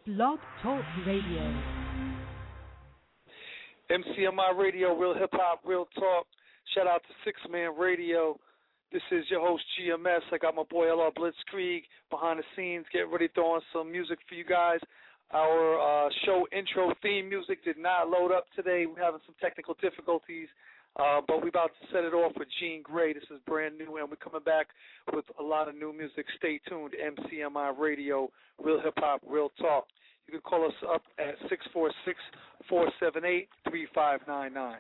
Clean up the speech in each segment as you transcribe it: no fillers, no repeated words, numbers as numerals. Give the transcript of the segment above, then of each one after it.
Blog Talk Radio. MCMI Radio, Real Hip Hop, Real Talk. Shout out to Six Man Radio. This is your host, GMS. I got my boy LR Blitzkrieg behind the scenes, getting ready to throw on some music for you guys. Our show intro theme music did not load up today. We're having some technical difficulties, but we're about to set it off with Jean Grae. This is brand new, and we're coming back with a lot of new music. Stay tuned. MCMI Radio, Real Hip Hop, Real Talk. You can call us up at 646-478-3599.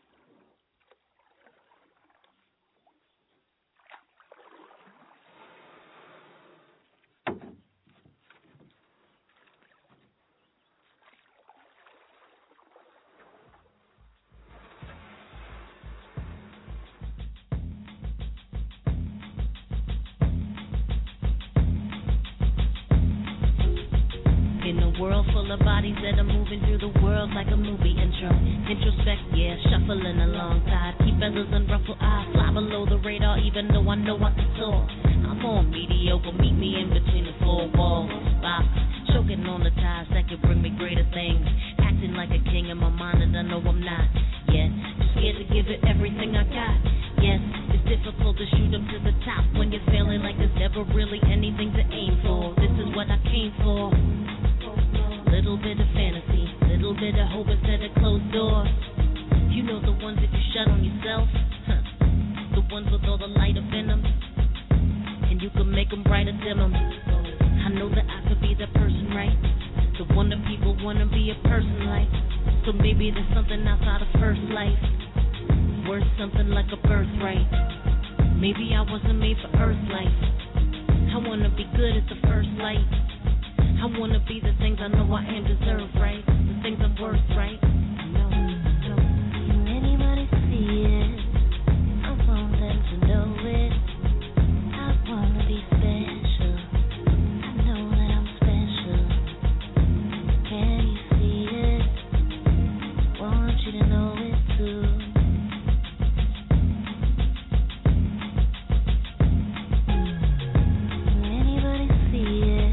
In a world full of bodies that are moving through the world like a movie intro. Introspect, yeah, shuffling along tide. Keep feathers and ruffle eyes, fly below the radar even though I know I can soar. I'm on mediocre, meet me in between the four walls. Box, choking on the ties that could bring me greater things. Acting like a king in my mind and I know I'm not. Yet, too scared to give it everything I got. Yes, it's difficult to shoot up to the top when you're feeling like there's never really anything to aim for. This is what I came for. Little bit of fantasy, little bit of hope instead of closed doors. You know the ones that you shut on yourself, the ones with all the light up in them, and you can make them brighter, dim them. I know that I could be that person, right? The one that people want to be a person like. So maybe there's something outside of first life, worth something like a birthright. Maybe I wasn't made for earth life. I want to be good at the first light. I wanna be the things I know I am deserve, right? The things I'm worth, right? I know. Can anybody see it? I want them to know it. I wanna be special. I know that I'm special. Can you see it? Want you to know it too. Can anybody see it?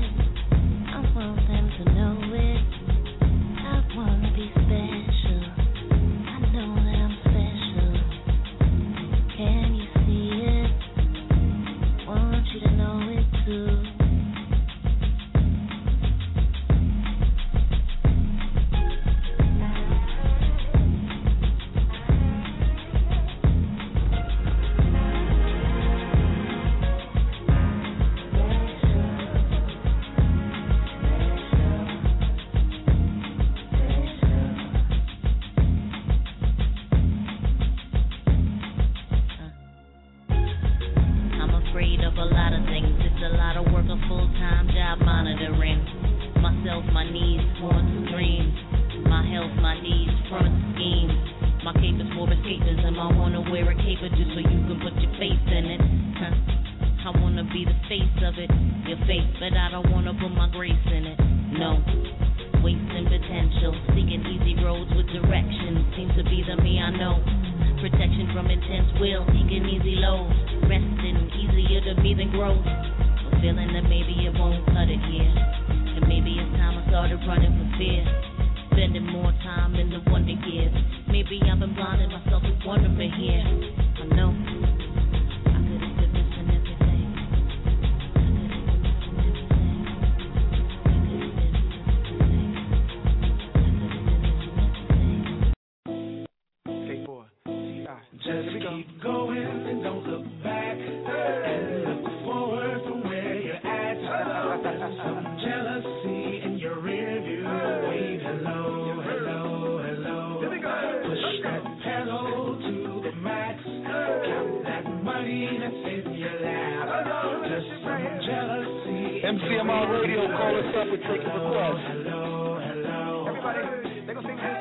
MCMI Radio, call us up and take a request. Everybody, they gonna sing this.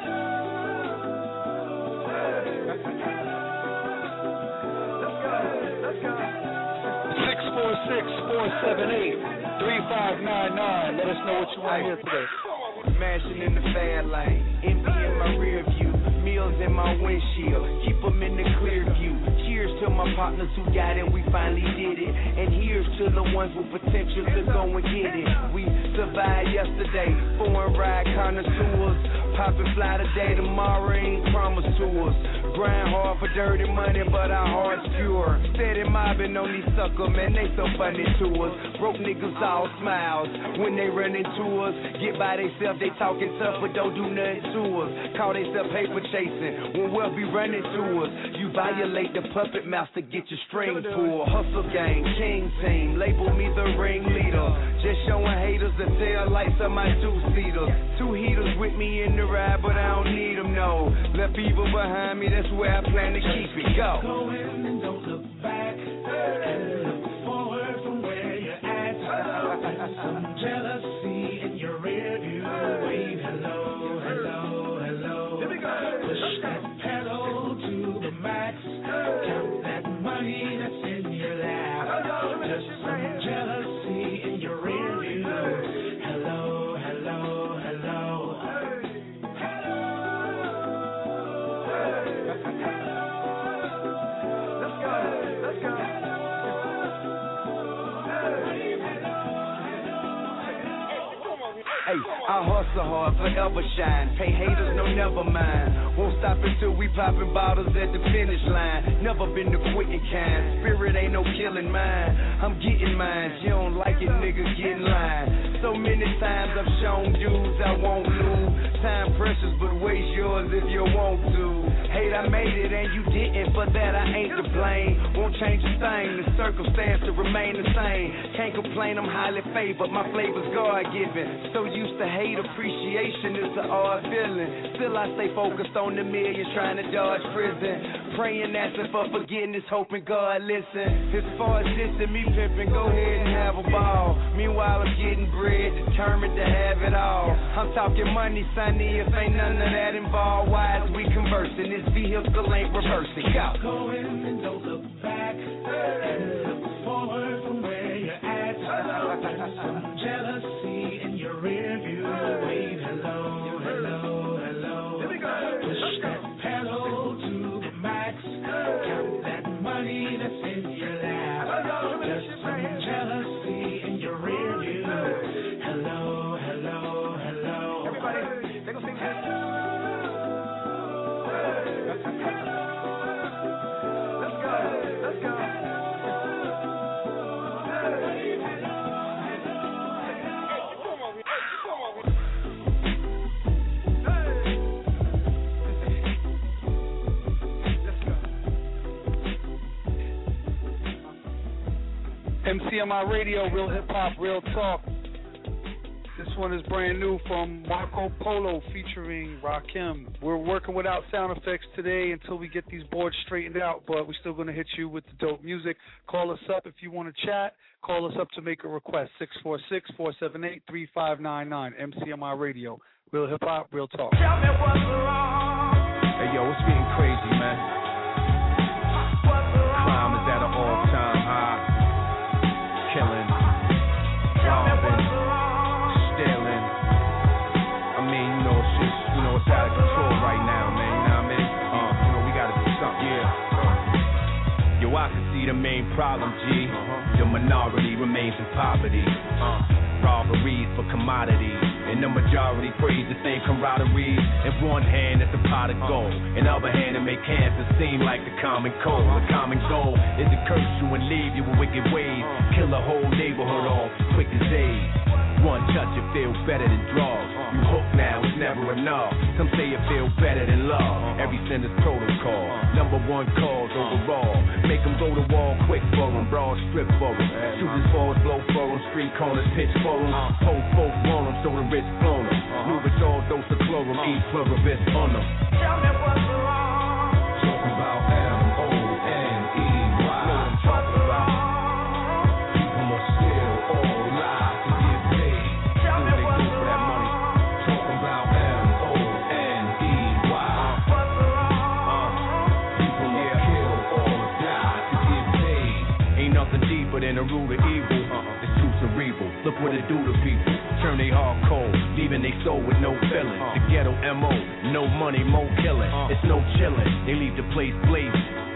646-478-3599. Let us know what you want to hear today. Mashing in the fan lane, empty in my rear view, meals in my windshield, keep them in the clear view. Cheers to my partners who got it, we finally did it. And here's to the ones with potential to go and get it. We survived yesterday, foreign ride connoisseurs. Poppin' fly today, tomorrow ain't promised to us. Grind hard for dirty money, but our hearts pure. Steady mobbing on these suckers, man, they so funny to us. Broke niggas all smiles when they run into us. Get by theyself, they talking tough, but don't do nothing to us. Call theyself paper chasing when we'll be running to us. You violate the puppet master, get your string pulled. Hustle gang, king team, label me the ringleader. Just showing haters the tail lights of my two-seaters. Two heaters with me in the ride, but I don't need them, no. Left evil behind me, that's where I plan to keep it. Go. Go in and don't look back, and look forward from where you're at. Some jealousy in your rear view. Wave hello, hello, hello. Push that pedal to the max. Count that money that's in your lap. Just some jealousy in your rear view. Hello, hello, hello. Hey, I hustle hard, forever shine. Pay haters, no never mind. Won't stop until we poppin' bottles at the finish line. Never been the quitting kind. Spirit ain't no killing mine. I'm getting mine. You don't like it, nigga, get in line. So many times I've shown dudes I won't lose. Time precious, but waste yours if you want to. Hate, I made it and you didn't. For that I ain't to blame. Won't change a thing. The circumstance to remain the same. Can't complain, I'm highly favored. My flavor's God-given. So used to hate, appreciation is an odd feeling. Still I stay focused on the millions, trying to dodge prison. Praying, asking for forgiveness, hoping God listen. As far as dissing me pimping, go ahead and have a ball. Meanwhile I'm getting bread, determined to have it all. I'm talking money, Sonny, if ain't none of that involved. Why is we conversing? This vehicle ain't reversing. Go in and don't look back, and look forward from where you're at. Some jealousy in your rear view. Wave hello, hello, hello. Push that pedal to the max. Count that money that's in your lap. Just some jealousy in your rear view. Hello, hello, hello. Everybody, they gonna sing hello. Let's go. MCMI Radio, Real Hip Hop, Real Talk. This one is brand new from Marco Polo featuring Rakim. We're working without sound effects today until we get these boards straightened out, but we're still going to hit you with the dope music. Call us up if you want to chat. Call us up to make a request, 646-478-3599. MCMI Radio, Real Hip Hop, Real Talk. Tell me what's wrong. Hey, yo, it's getting crazy, man. Crime is at an all-time high. Killing, robbing, stealing. I mean, you know, it's just, you know, it's out of control right now, man. You know what I mean? You know, we gotta do something. Yeah. Yo, I can see the main problem, G. The minority remains in poverty. Robberies for commodities, and the majority praise the same camaraderie. In one hand, it's a pot of gold. In the other hand, it make cancer seem like the common cold. The common goal is to curse you and leave you with wicked ways. Kill a whole neighborhood off quick as AIDS. One touch, it feels better than drugs. You hooked now, it's never enough. Some say it feels better than love. Every sin is protocol. Number one cause overall. Make them go to wall quick for them. Broad strip for them. Shooters balls blow for them. Street corners pitch for them. Post folk want them so the rich flown them. Move it all dose of chlorum. Eat pluribus on them. Tell me what's wrong. Talk about M-O-N-E-Y. Talk about people must steal all lie to get paid. Tell me what's wrong. Talk about M-O-N-E-Y. What's wrong? People must kill or die to get paid. Ain't nothing deeper than the root of evil. It's too cerebral. Look what it do to people. Turn they heart cold, leaving they soul with no feeling. The ghetto M.O., no money, more killing. It's no chilling. They leave the place blazing.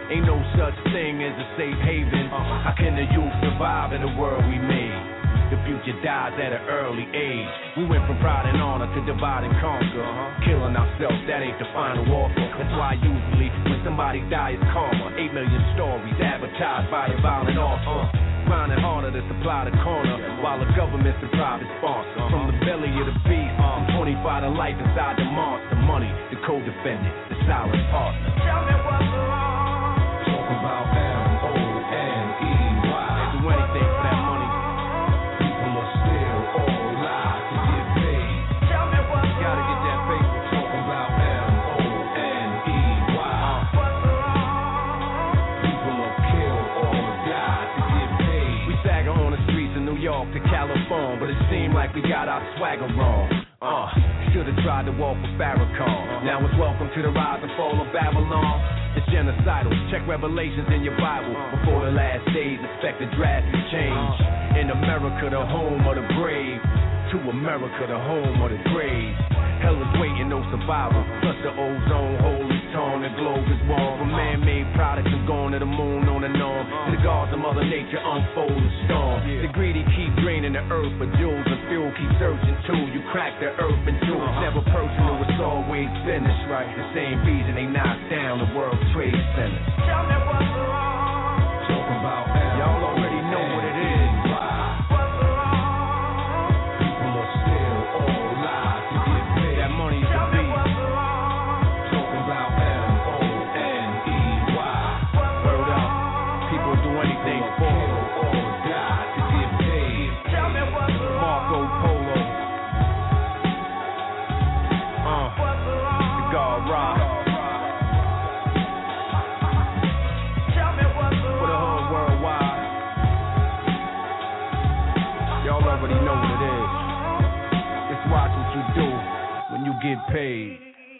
Ain't no such thing as a safe haven. How can the youth survive in the world we made? The future dies at an early age. We went from pride and honor to divide and conquer. Killing ourselves, that ain't the final offer. That's why usually when somebody dies, it's karma. 8 million stories advertised by a violent author. Grinding harder to supply the corner while the government's the private sponsor. From the belly of the beast, from 25 to life inside the monster. Money, the co-defendant, the silent partner. Tell me what's wrong. Talk about M-O-N-E-Y. They do anything for that money. People are still all lies to get paid. Tell me what's wrong. Gotta get that paper. Talk about M-O-N-E-Y. What's wrong? People are killed or die to get paid. We stagger on the streets of New York to California, but it seemed like we got our swagger wrong. Should've tried to walk with Farrakhan. Now it's welcome to the rise and fall of Babylon. It's genocidal. Check Revelations in your Bible. Before the last days, expect a drastic change. In America, the home of the brave. To America, the home of the grave. Hell is waiting, no survival. Plus the ozone hole is torn, the globe is warm. From man-made products and going to the moon on and on. To the gods of Mother Nature unfold a storm. The greedy keep draining the earth for jewels and fuel. Keep searching too. You crack the earth in two. It's never personal, it's always finished. Right? The same reason they knocked down the World Trade Center. Tell me what's wrong. Talk about y'all already know what it is. What's wrong? People are still all lies to get paid. That money is Tell the me beat. what's wrong. Talk about M-O-N-E-Y. Word up. People do anything for or die to get paid. Tell me what's wrong. Marco Polo. What's wrong? The God Rock. Tell me what's For the wrong. hood worldwide. Y'all already know what it is. Just watch what you do when you get paid.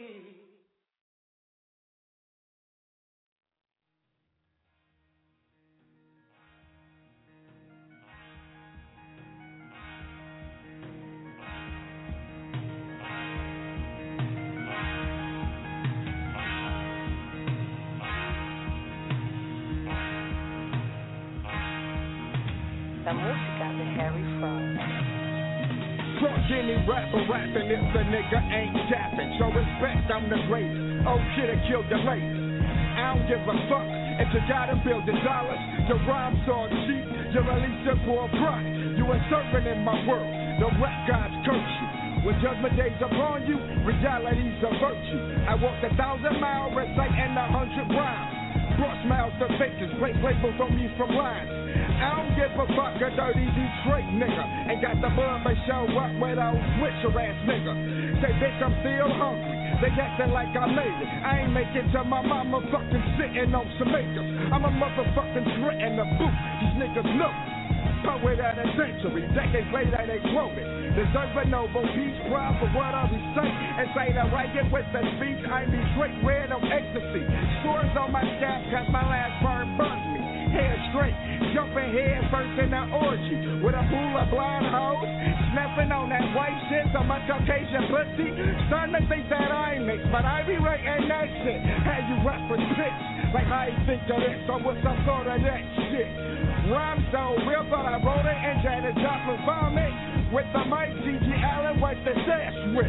La música de Harry Fraud. Fuck any rapper rapping if the nigga ain't tapping. Show respect, I'm the greatest. Oh shit, I killed the latest. I don't give a fuck if you got $1 billion. Your rhymes are cheap, you release it for a price. You a servant in my world, the rap gods curse you. When judgment day's upon you, reality's a virtue. I walked 1,000 miles, reciting 100 rhymes. Brought smiles to faces, break labels on me from lines. I don't give a fuck a dirty Detroit nigga. Ain't got the blood but show up with a switcher ass nigga. Say bitch I'm still hungry. They acting like I made it. I ain't make it to my mama fucking sitting on some acres. I'm a motherfucking threat in the booth. These niggas know. Poet of the century, decades later they quoted. Deserve a Nobel Peace Prize for what I recite. And say the riot with the speech, I be straight red on ecstasy. Scores on my scalp cause my last burn burnt me. Hair straight, jumping head first in the orgy. With a pool of blind hoes, snapping on that white shit. So much Caucasian pussy. Starting to think that I ain't mixed, but I be writing that shit. How you reference bitch? Like how you think of this, or with some sort of that shit. Rhyme so real, but I wrote it and Janet Joplin vomit. With the mic, G.G. Allen wiped the sash with.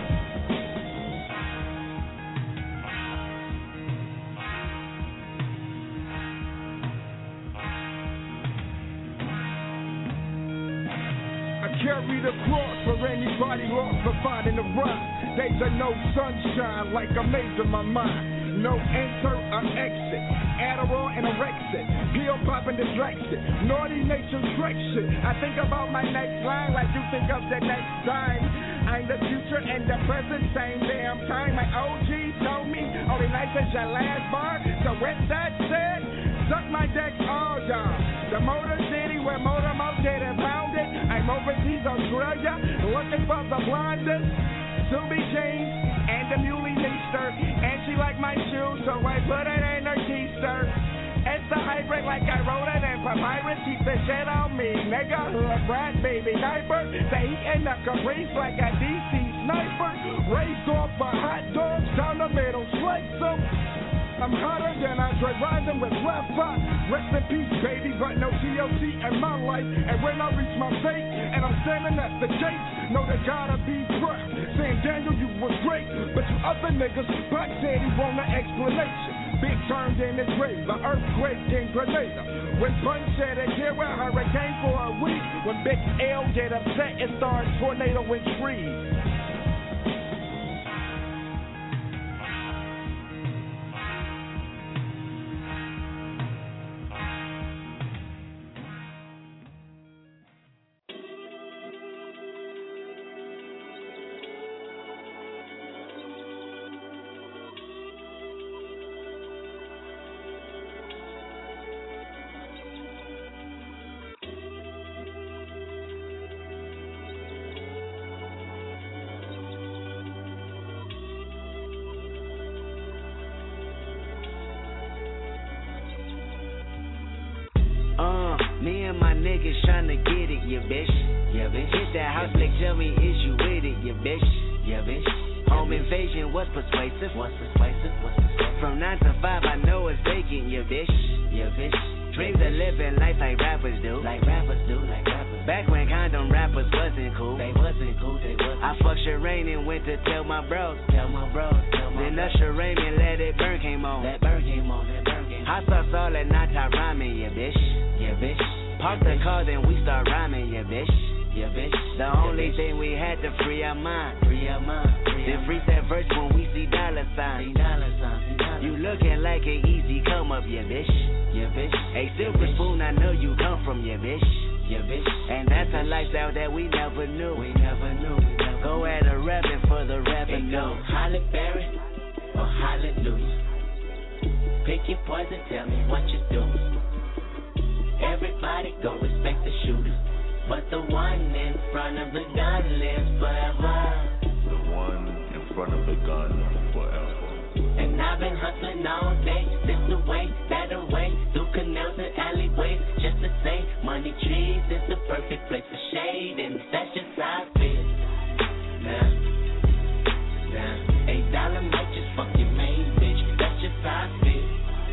I carry the cross for anybody lost for finding the rock. Days of no sunshine, like a maze in my mind. No enter or exit. Adderall and Erexit. Pill popping distraction. Naughty nature shit. I think about my next line like you think of the next time. I'm the future and the present, same damn time. My OG told me only nice as your last bar. So with that said, suck my deck all y'all. The Motor City where Motor Mouth get impounded. I'm overseas Australia looking for the blondest. Subi jeans and the muley Easter. And she like my shoes, so I put it in her keister. It's a hybrid like I wrote it in papyrus. Keep the shit on me, nigga. Hood rat, baby diaper. They eating the caprice like a DC sniper. Raised off for hot dogs down the middle, slice them. I'm hotter than Andre Rising with left eye. Rest in peace, baby, but no TLC in my life. And when I reach my fate, and I'm standing at the gate, know there gotta be breath. Saying, Daniel, you was great, but you other niggas, Pac said he want an explanation. Big turned in his grave, an earthquake in Grenada. When Bun said it, here a hurricane for a week. When Big L get upset, it starts tornado in trees. Me and my niggas tryna get it, yeah, bitch. Yeah, bitch. Hit that house, like, tell me, is you with it, yeah, bitch. Yeah, bitch. Home invasion, what's persuasive? What's persuasive? What's persuasive? From 9 to 5, I know it's vacant, yeah, bitch. Yeah, bitch. Dreams of living life like rappers do. Like rappers do, like rappers. Back when condom rappers wasn't cool. They wasn't cool, they wasn't. I fucked Sherane and went to tell my bros. Tell my bros, tell my bros. Then Usher Raymond Let It Burn came on. That burn came on, that burn came on. Hot sauce all that nata rhyming, yeah, bitch. Yeah, bitch. Park the car, then we start rhyming, yeah, bitch. Yeah, bitch. The only thing we had to free our mind. Free our mind. Then freeze that verse when we see dollar signs. You looking like an easy come up, yeah, bitch. Yeah, bitch. Hey, Silver Spoon, I know you come from, yeah, bitch. Yeah, bitch. And that's a lifestyle that we never knew. We never knew. Go at a rapping for the revenue. Go Holly Berry or Hallelujah. Pick your poison, tell me what you do. Everybody go respect the shooter, but the one in front of the gun lives forever. The one in front of the gun forever. And I've been hustling all day, this the way, that the way, through canals and alleyways, just to say, money trees is the perfect place for shade, and that's just how I feel. Now, $8 might just fuck your main bitch, that's just how I feel.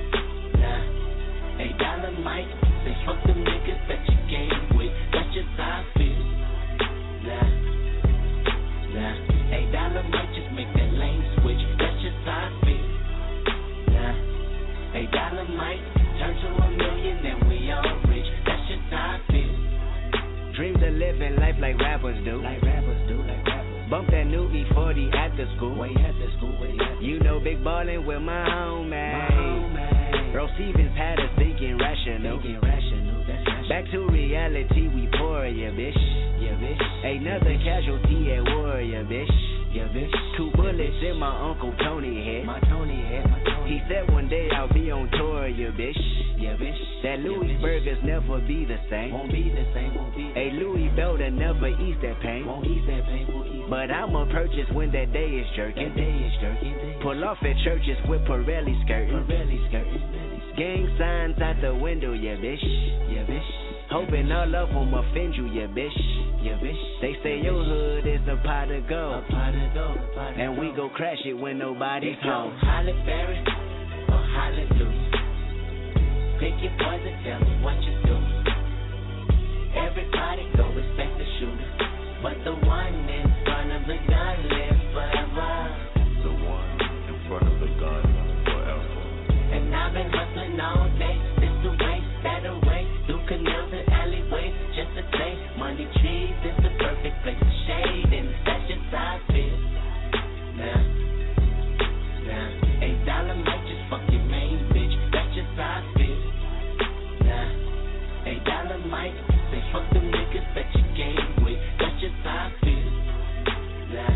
Now, $8 might. Say fuck them niggas that you came with, that's just how I feel. Nah, $8 might just make that lane switch, that's just how I feel. Nah, $8 might turn to $1 million and we all rich, that's just how I feel. Dreams of living life like rappers do. Like rappers do, like rappers. Bump that new E40 after school. Way after school, way after. You know big ballin' with my homie. Bro Stevens had us thinking rational. Back to reality, we pour, yeah, bitch. Yeah, bitch. Another casualty at war, yeah, bitch. Yeah, bitch. 2 bullets in my Uncle Tony head. My Tony head, my Tony. He said one day I'll be on tour, yeah, bitch. Yeah, bitch. That Louis burgers never be the same. Won't be the same, won't be. A Louis Belder never ease that pain. Won't ease that pain, won't ease. But I'ma purchase when that day is jerking. That day is jerking. Pull off at churches with Pirelli skirting. Pirelli skirting. Gang signs out the window, yeah, bitch. Yeah, bitch. Hoping all of them offend you, yeah, bitch. Yeah, bitch. They say your hood is a pot of gold. And we go crash it when nobody's home. Holly Berry or Hallelujah. Pick your poison, tell me what you do. Everybody go respect the shooter, but the one in front of the gun lives forever. The one in front of the gun forever. And I've been hustling all day, this the way, that the way, through canals and alleyways, just to say, money trees is the perfect place for shade, and that's just how I feel. Now, $8 might just fuck your main bitch, that's just how I feel. Now, $8 might say fuck them niggas that you came with, that's just how I feel. Now,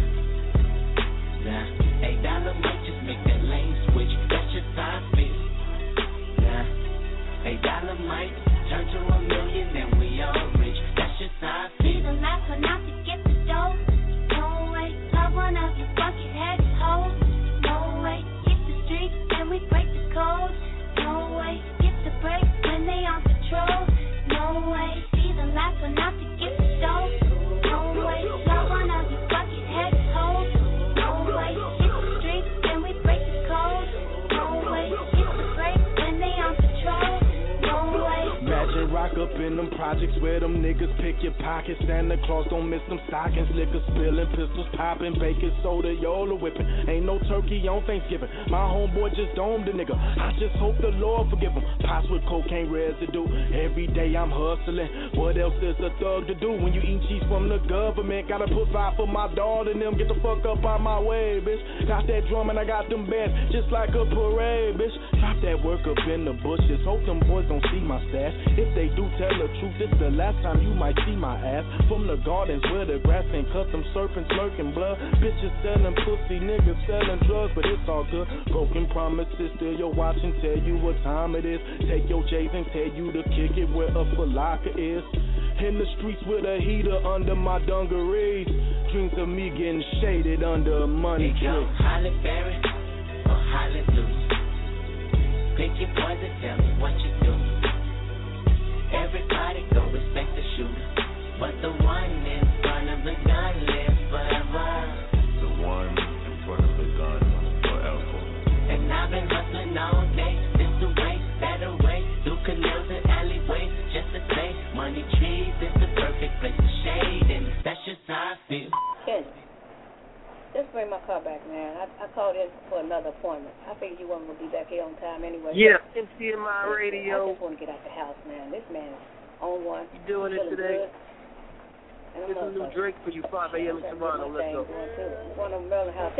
projects where them niggas pick your pockets. Santa Claus don't miss them stockings. Liquor spilling, pistols popping, baking soda, Yola whipping. Ain't no turkey on Thanksgiving. My homeboy just domed a nigga. I just hope the Lord forgive him. Pots with cocaine residue. Every day I'm hustling. What else is a thug to do when you eat cheese from the government? Gotta put five for my daughter and them. Get the fuck up out my way, bitch. Got that drum and I got them bands just like a parade, bitch. Drop that work up in the bushes. Hope them boys don't see my stash. If they do, tell the truth. This the last time you might see my ass. From the gardens where the grass ain't cut, them serpents lurking blood. Bitches selling pussy, niggas selling drugs, but it's all good. Broken promises, still your watch and tell you what time it is. Take your J's and tell you to kick it where a Falaka is. In the streets with a heater under my dungarees. Dreams of me getting shaded under a money tree. Yo, Holly Berry or Hallelujah. Pick your poison, tell me what you do. Everybody go respect the shooter, but the one in front of the gun lives forever. The one in front of the gun forever. And I've been hustling all day, this the way, that the way, through canals and alleyways, just to say, money trees is the perfect place to shade, and that's just how I feel. Kenny, just bring my car back, man. I called in for another appointment. I figured you weren't going to be back here on time anyway. Yeah, MCMI Radio. I just want to get out the house, man. This man is on one. You doing it today? Get some new drink for you, 5 a.m. in Toronto. Let's go. One of them Maryland house.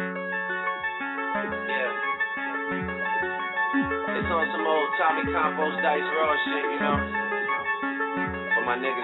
Yeah. It's on some old Tommy Campos Dice Raw shit, you know? For my niggas,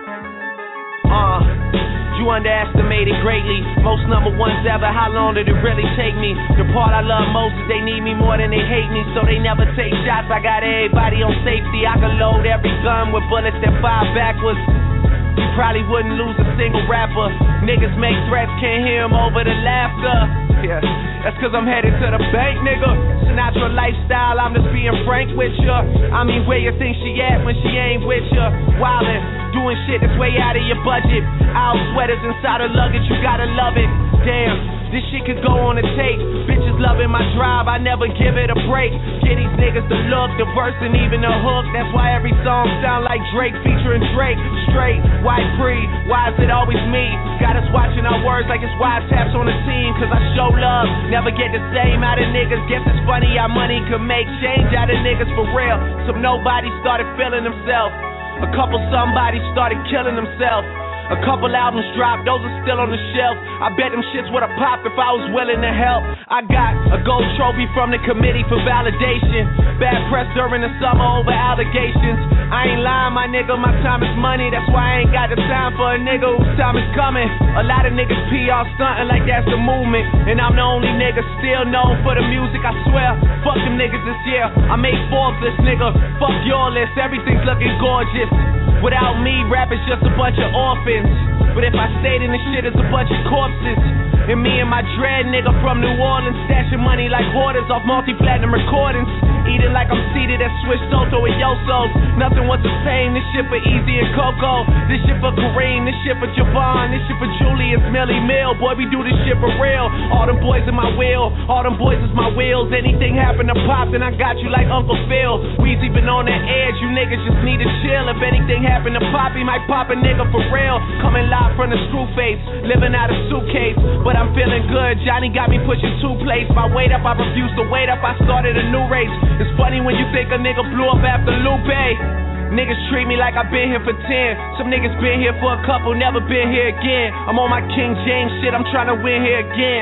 though. You underestimated greatly. Most number ones ever, how long did it really take me? The part I love most is they need me more than they hate me, so they never take shots. I got everybody on safety. I can load every gun with bullets that fire backwards. You probably wouldn't lose a single rapper. Niggas make threats, can't hear them over the laughter. Yeah, that's cause I'm headed to the bank, nigga. Sinatra lifestyle, I'm just being frank with ya. I mean, where you think she at when she ain't with ya? Wildin', doing shit that's way out of your budget. Owl sweaters inside her luggage, you gotta love it. Damn, this shit could go on a tape. Bitches loving my drive, I never give it a break. Get these niggas the look, the verse, and even the hook. That's why every song sound like Drake featuring Drake. Straight, white, free, why is it always me? Got us watching our words like it's wiretaps on the team. Cause I show love, never get the same out of niggas. Guess it's funny how money could make change out of niggas for real. Some nobody started feeling themselves. A couple somebody started killing themselves. A couple albums dropped, those are still on the shelf. I bet them shits would've popped if I was willing to help. I got a gold trophy from the committee for validation. Bad press during the summer over allegations. I ain't lying, my nigga, my time is money. That's why I ain't got the time for a nigga whose time is coming. A lot of niggas PR stunting like that's the movement. And I'm the only nigga still known for the music, I swear. Fuck them niggas this year, I made Forbes list, nigga. Fuck your list, everything's looking gorgeous. Without me, rap is just a bunch of orphans. But if I stayed in this shit, it's a bunch of corpses. And me and my dread nigga from New Orleans, stashing money like hoarders off multi-platinum recordings. Eating like I'm seated at Swiss Soto and Yosos. Nothing was the same, this shit for Easy and Coco. This shit for Kareem, this shit for Javon. This shit for Julius, Millie Mill. Boy, we do this shit for real. All them boys in my wheel, all them boys is my wheels. Anything happen to pop, then I got you like Uncle Phil. Weezy been on that edge, you niggas just need to chill. If anything happen to pop, he might pop a nigga for real. Coming live from the screw face, living out a suitcase. But I'm feeling good, Johnny got me pushing 2 plates. My weight up, I refuse to wait up, I started a new race. It's funny when you think a nigga blew up after Lupe. Niggas treat me like I've been here for 10. Some niggas been here for a couple, never been here again. I'm on my King James shit, I'm trying to win here again.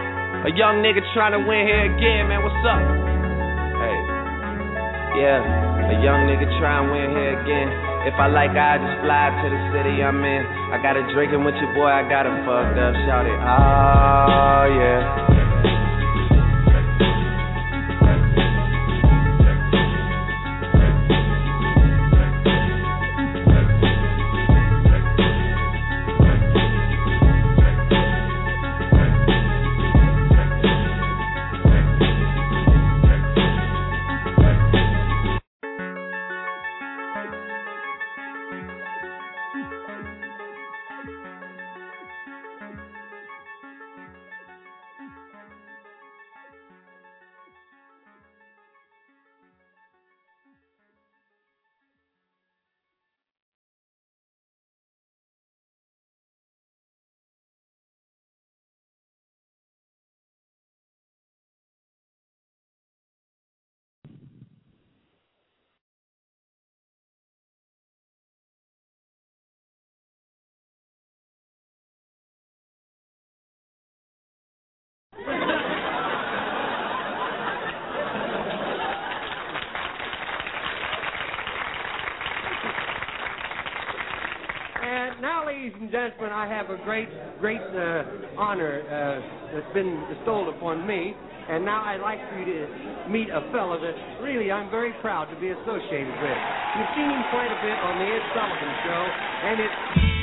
A young nigga trying to win here again, man, what's up? Hey, yeah, a young nigga trying to win here again. If I like, I just fly to the city I'm in. I got a drinking with your boy, I got him fucked up, shout it, oh yeah. and gentlemen, I have a great honor that's been bestowed upon me, and now I'd like for you to meet a fellow that really I'm very proud to be associated with. You've seen him quite a bit on the Ed Sullivan Show, and it's...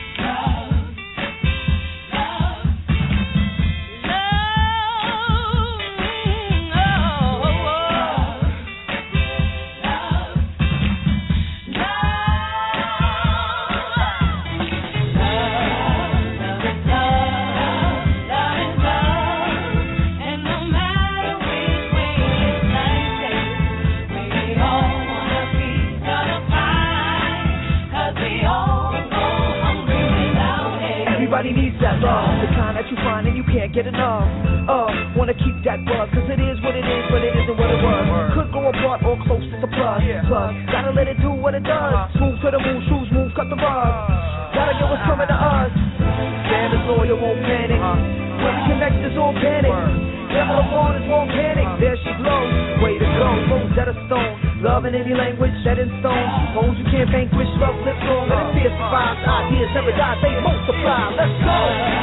Everybody needs that love, the kind that you find and you can't get enough. Wanna keep that buzz, cause it is what it is, but it isn't what it was. Could go apart or close, it's a plus. Plus, gotta let it do what it does. Smooth to the move, shoes move, cut the rug. Gotta get what's coming to us. Sam is loyal, won't panic. When we connect, it's organic. Never upon is won't panic. There she glows, way to go, rose that a stone. Love in any language, set in stone. Bones you can't vanquish, love lives on. Let it fierce survive, ideas never die, they multiply. Let's go.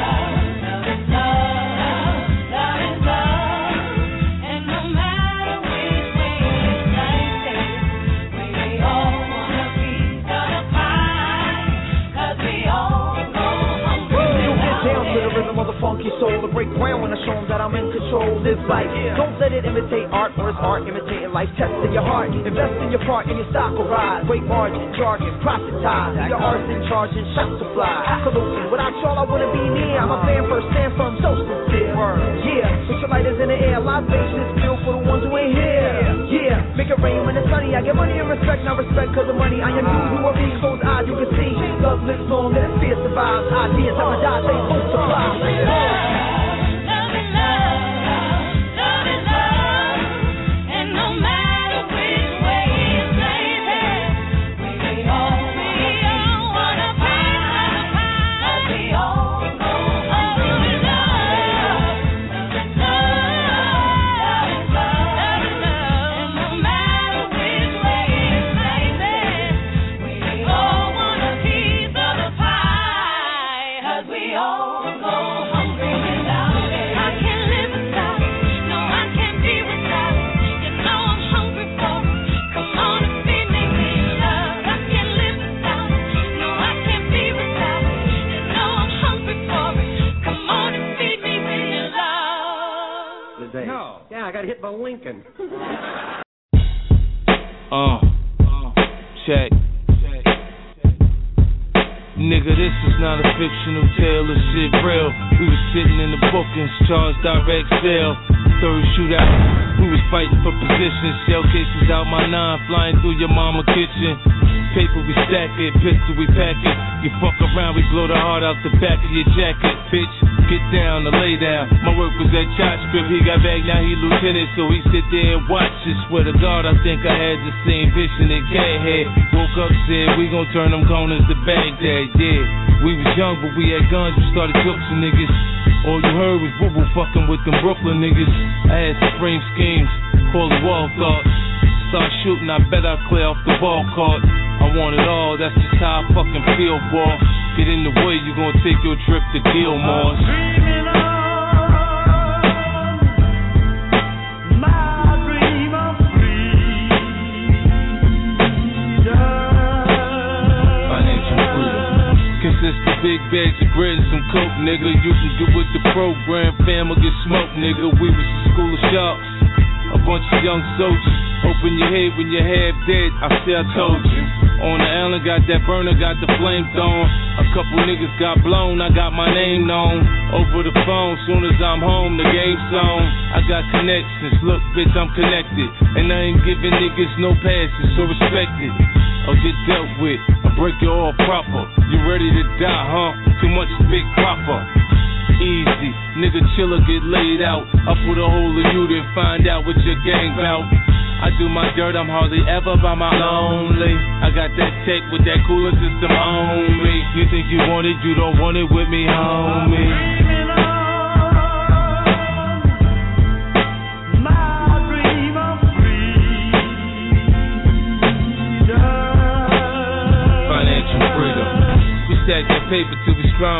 Of the funky soul to break ground when I show them that I'm in control. Live life, don't let it imitate art, or it's art imitating life. Testing your heart, invest in your part, and your stock will rise. Great margin, jargon, profit ties. Your art's in charge and shots to fly. Collusion, without y'all I wouldn't be near. I'm a fan first, stand firm, so sincere. Yeah, put your lighters in the air. Live bases feel for the ones who ain't here. Yeah, make it rain when it's sunny. I get money and respect, not respect cause of money. I am you, who are me, closed eyes you can see. Love lives long, and it's fierce survives. Ideas never die, they multiply. I got hit by Lincoln. Check. Nigga, this is not a fictional tale, this shit real. We was sitting in the bookings, charged direct sale. Third shootout, we was fighting for positions. Shell cases out my 9, flying through your mama kitchen. Paper we stack it, pistol we pack it. You fuck around, we blow the heart out the back of your jacket. Bitch, get down or lay down. My work was at Chot Strip, he got back, now he lieutenant. So he sit there and watch it. Swear to God, I think I had the same vision that Cat had. Woke up, said, we gon' turn them corners to Baghdad, yeah. We was young, but we had guns, we started coaxing niggas. All you heard was boo-boo fucking with them Brooklyn niggas. I had some frame schemes, call it wall thoughts. Start shooting, I bet I clear off the ball court. I want it all, that's just how I fucking feel, boy. Get in the way, you gon' take your trip to Gilmore's. Consistent big bags of bread and some coke, nigga. You can get with the program, fam, or get smoked, nigga. We was a school of sharks, a bunch of young soldiers. Open your head when you're half dead, I say I told you. On the island, got that burner, got the flame thrown. A couple niggas got blown, I got my name known. Over the phone, soon as I'm home, the game's on. I got connections, look bitch, I'm connected. And I ain't giving niggas no passes, so respect it. Or get dealt with, I break it all proper. You ready to die, huh? Too much big proper. Easy, nigga chiller get laid out. I put a hole in you, then find out what your gang bout. I do my dirt, I'm hardly ever by my lonely. I got that tech with that cooling system on me. You think you want it, you don't want it with me, homie. Stack that paper till we strong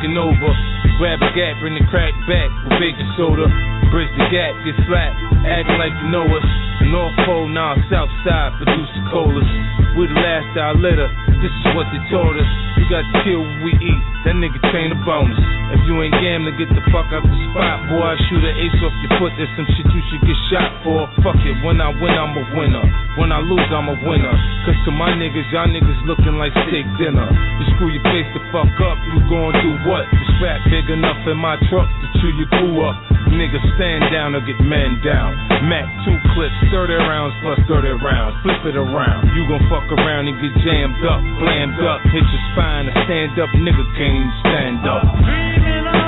taking over. Grab a gap, bring the crack back with baking soda. Bridge the gap, get slapped, acting like you know us. The North Pole, now South Side, produce the colas. We the last our litter, this is what they told us. You got to kill what we eat, that nigga train a bonus. If you ain't gambling, get the fuck out the spot, boy. I shoot an ace off your foot, there's some shit you should get shot for. Fuck it, when I win, I'm a winner. When I lose, I'm a winner. Cause to my niggas, y'all niggas looking like steak dinner. You screw your face the fuck up, you gon' do what? The strap big enough in my truck to chew your crew up. Niggas stand down or get man down. Mac 2 clips, 30 rounds plus 30 rounds. Flip it around, you gon' fuck around and get jammed up, blammed up. Hit your spine, a stand up nigga can't even stand up. Dreaming on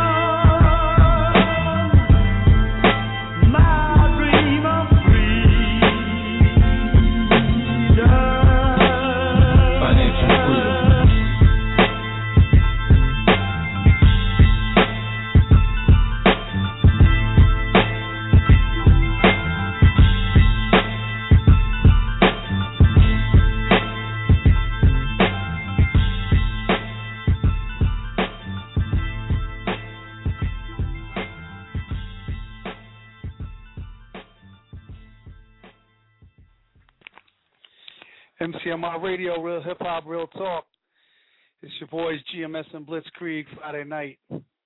my dream of freedom. Financial freedom. MCMI Radio, Real Hip Hop, Real Talk. It's your boys GMS and Blitzkrieg Friday night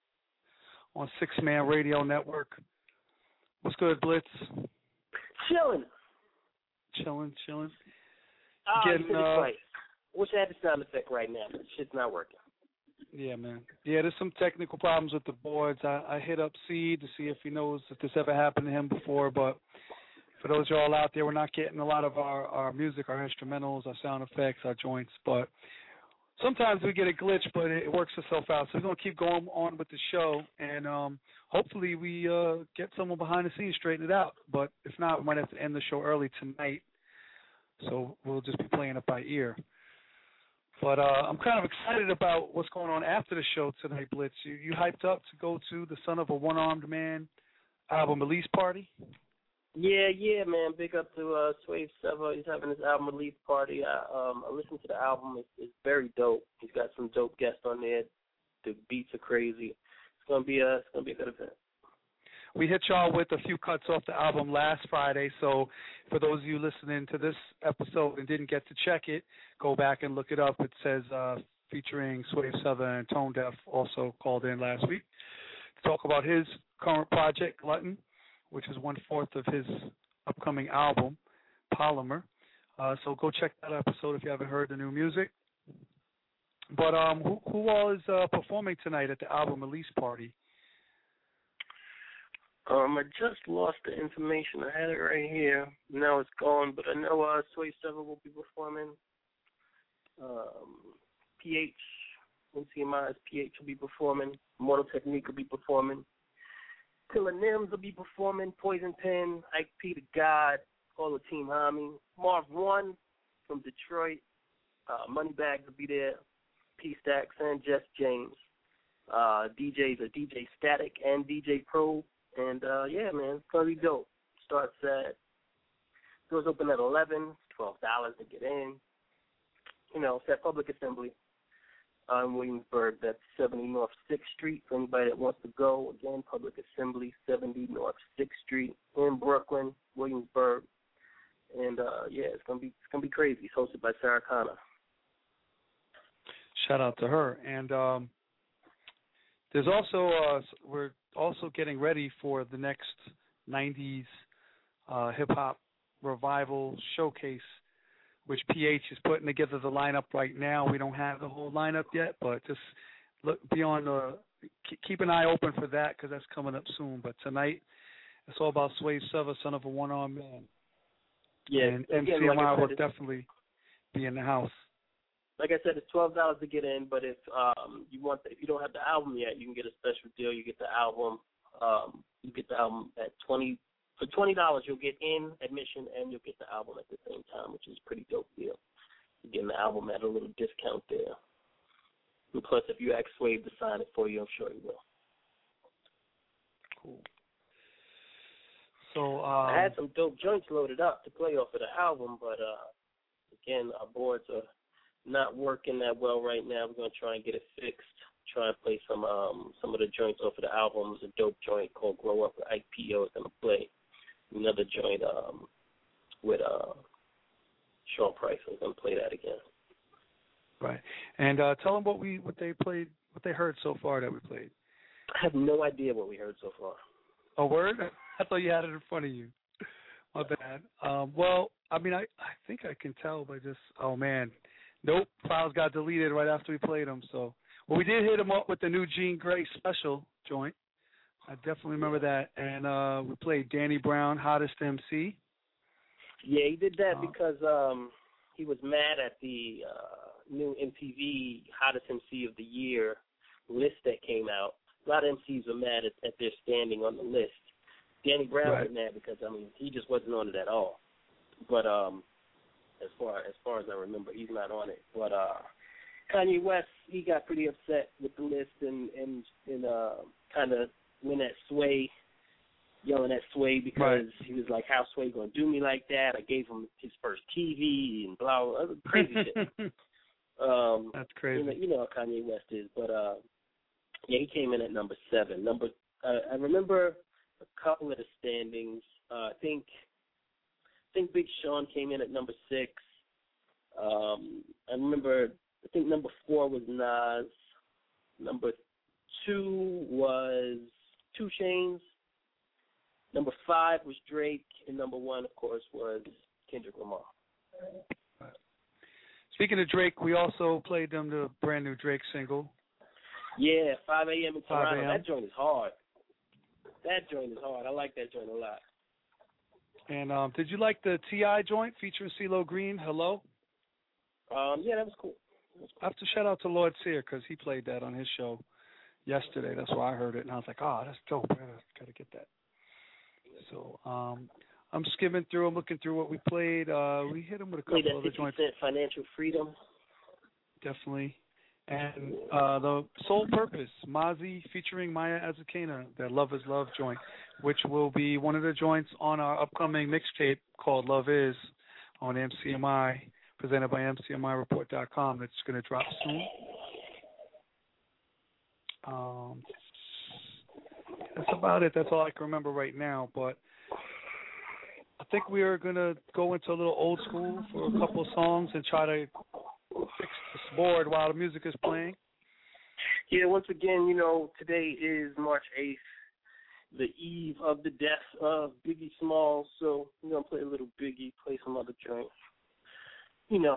on 6-Man Radio Network. What's good, Blitz? Chilling. Chilling. Getting, right. Wish I had the sound effect right now, but shit's not working. Yeah, man. Yeah, there's some technical problems with the boards. I hit up Seed to see if he knows if this ever happened to him before, but for those y'all out there, we're not getting a lot of our music, our instrumentals, our sound effects, our joints, but sometimes we get a glitch, but it works itself out. So we're going to keep going on with the show, and hopefully we get someone behind the scenes, straighten it out. But if not, we might have to end the show early tonight, so we'll just be playing it by ear. But I'm kind of excited about what's going on after the show tonight, Blitz. You hyped up to go to the Son of a One-Armed Man album release party? Yeah, man. Big up to Swave Seva. He's having his album release party. I listened to the album. It's very dope. He's got some dope guests on there. The beats are crazy. It's gonna be a good event. We hit y'all with a few cuts off the album last Friday, so for those of you listening to this episode and didn't get to check it, go back and look it up. It says featuring Swave Seva and Tone Deaf also called in last week to talk about his current project, Glutton, which is 1/4 of his upcoming album, Polymer. So go check that episode if you haven't heard the new music. But who all is performing tonight at the album release party? I just lost the information. I had it right here. Now it's gone, but I know Sway 7 will be performing. PH, MCMI's PH will be performing. Mortal Technique will be performing. Killer Nims will be performing. Poison Pen, Ike P. the God, all the Team Hami. Marv One from Detroit. Moneybags will be there. P Stacks and Jess James. DJs are DJ Static and DJ Pro. And, yeah, man, it's going to be dope. Starts at, doors open at 11, $12 to get in. You know, it's at Public Assembly in Williamsburg. That's 70 North 6th Street. For anybody that wants to go, again, Public Assembly, 70 North 6th Street in Brooklyn, Williamsburg. And, yeah, it's gonna be crazy. It's hosted by Sarah Connor. Shout out to her. And there's also, we're also getting ready for the next 90s hip-hop revival showcase, which PH is putting together the lineup right now. We don't have the whole lineup yet, but just keep an eye open for that because that's coming up soon. But tonight, it's all about Swave Seva, Son of a One-Armed Man. Yeah, and MCMI will definitely be in the house. Like I said, it's $12 to get in, but if if you don't have the album yet, you can get a special deal. You get the album. You get the album at $20. For $20, you'll get in admission and you'll get the album at the same time, which is a pretty dope deal. You're getting the album at a little discount there. And plus, if you ask Swave to sign it for you, I'm sure he will. Cool. So I had some dope joints loaded up to play off of the album, but again, our boards are not working that well right now. We're going to try and get it fixed, try and play some of the joints off of the album. It's a dope joint called Grow Up with Ike P.O. is going to play. Another joint with Sean Price. I'm going to play that again. Right. And tell them what they played, what they heard so far that we played. I have no idea what we heard so far. A word? I thought you had it in front of you. My bad. Well, I mean, I think I can tell by just, oh, man. Nope, files got deleted right after we played them. So, well, we did hit them up with the new Jean Grey special joint. I definitely remember that. And we played Danny Brown, Hottest MC. Yeah, he did that because he was mad at the new MTV Hottest MC of the Year list that came out. A lot of MCs were mad at their standing on the list. Danny Brown was mad because, I mean, he just wasn't on it at all. But as far as I remember, he's not on it. But Kanye West, he got pretty upset with the list and kind of went at Sway, yelling at Sway because he was like, "How Sway gonna do me like that? I gave him his first TV and blah blah, blah crazy shit." That's crazy. You know how Kanye West is, but yeah, he came in at number 7. I remember a couple of the standings. I think Big Sean came in at number 6. I remember, I think number 4 was Nas. Number 2 was 2 Chainz. Number 5 was Drake. And number 1, of course, was Kendrick Lamar. Speaking of Drake, we also played them the brand new Drake single. Yeah, 5 a.m. in 5 Toronto. a.m. That joint is hard. I like that joint a lot. And did you like the T.I. joint featuring CeeLo Green, Hello? Yeah, that was cool. I have to shout out to Lord Sear because he played that on his show yesterday. That's why I heard it, and I was like, oh, that's dope. I gotta get that. So I'm skimming through. I'm looking through what we played. We hit him with a couple other joints. Financial Freedom. Definitely. And the Soul Purpose, Mozzie featuring Maya Azakena, their Love is Love joint, which will be one of the joints on our upcoming mixtape called Love Is on MCMI, presented by MCMIReport.com. That's going to drop soon. That's about it. That's all I can remember right now. But I think we are going to go into a little old school for a couple of songs and try to fix this board while the music is playing. Yeah, once again, you know, today is March 8th, the eve of the death of Biggie Smalls. So we're going to play a little Biggie, play some other joint. You know.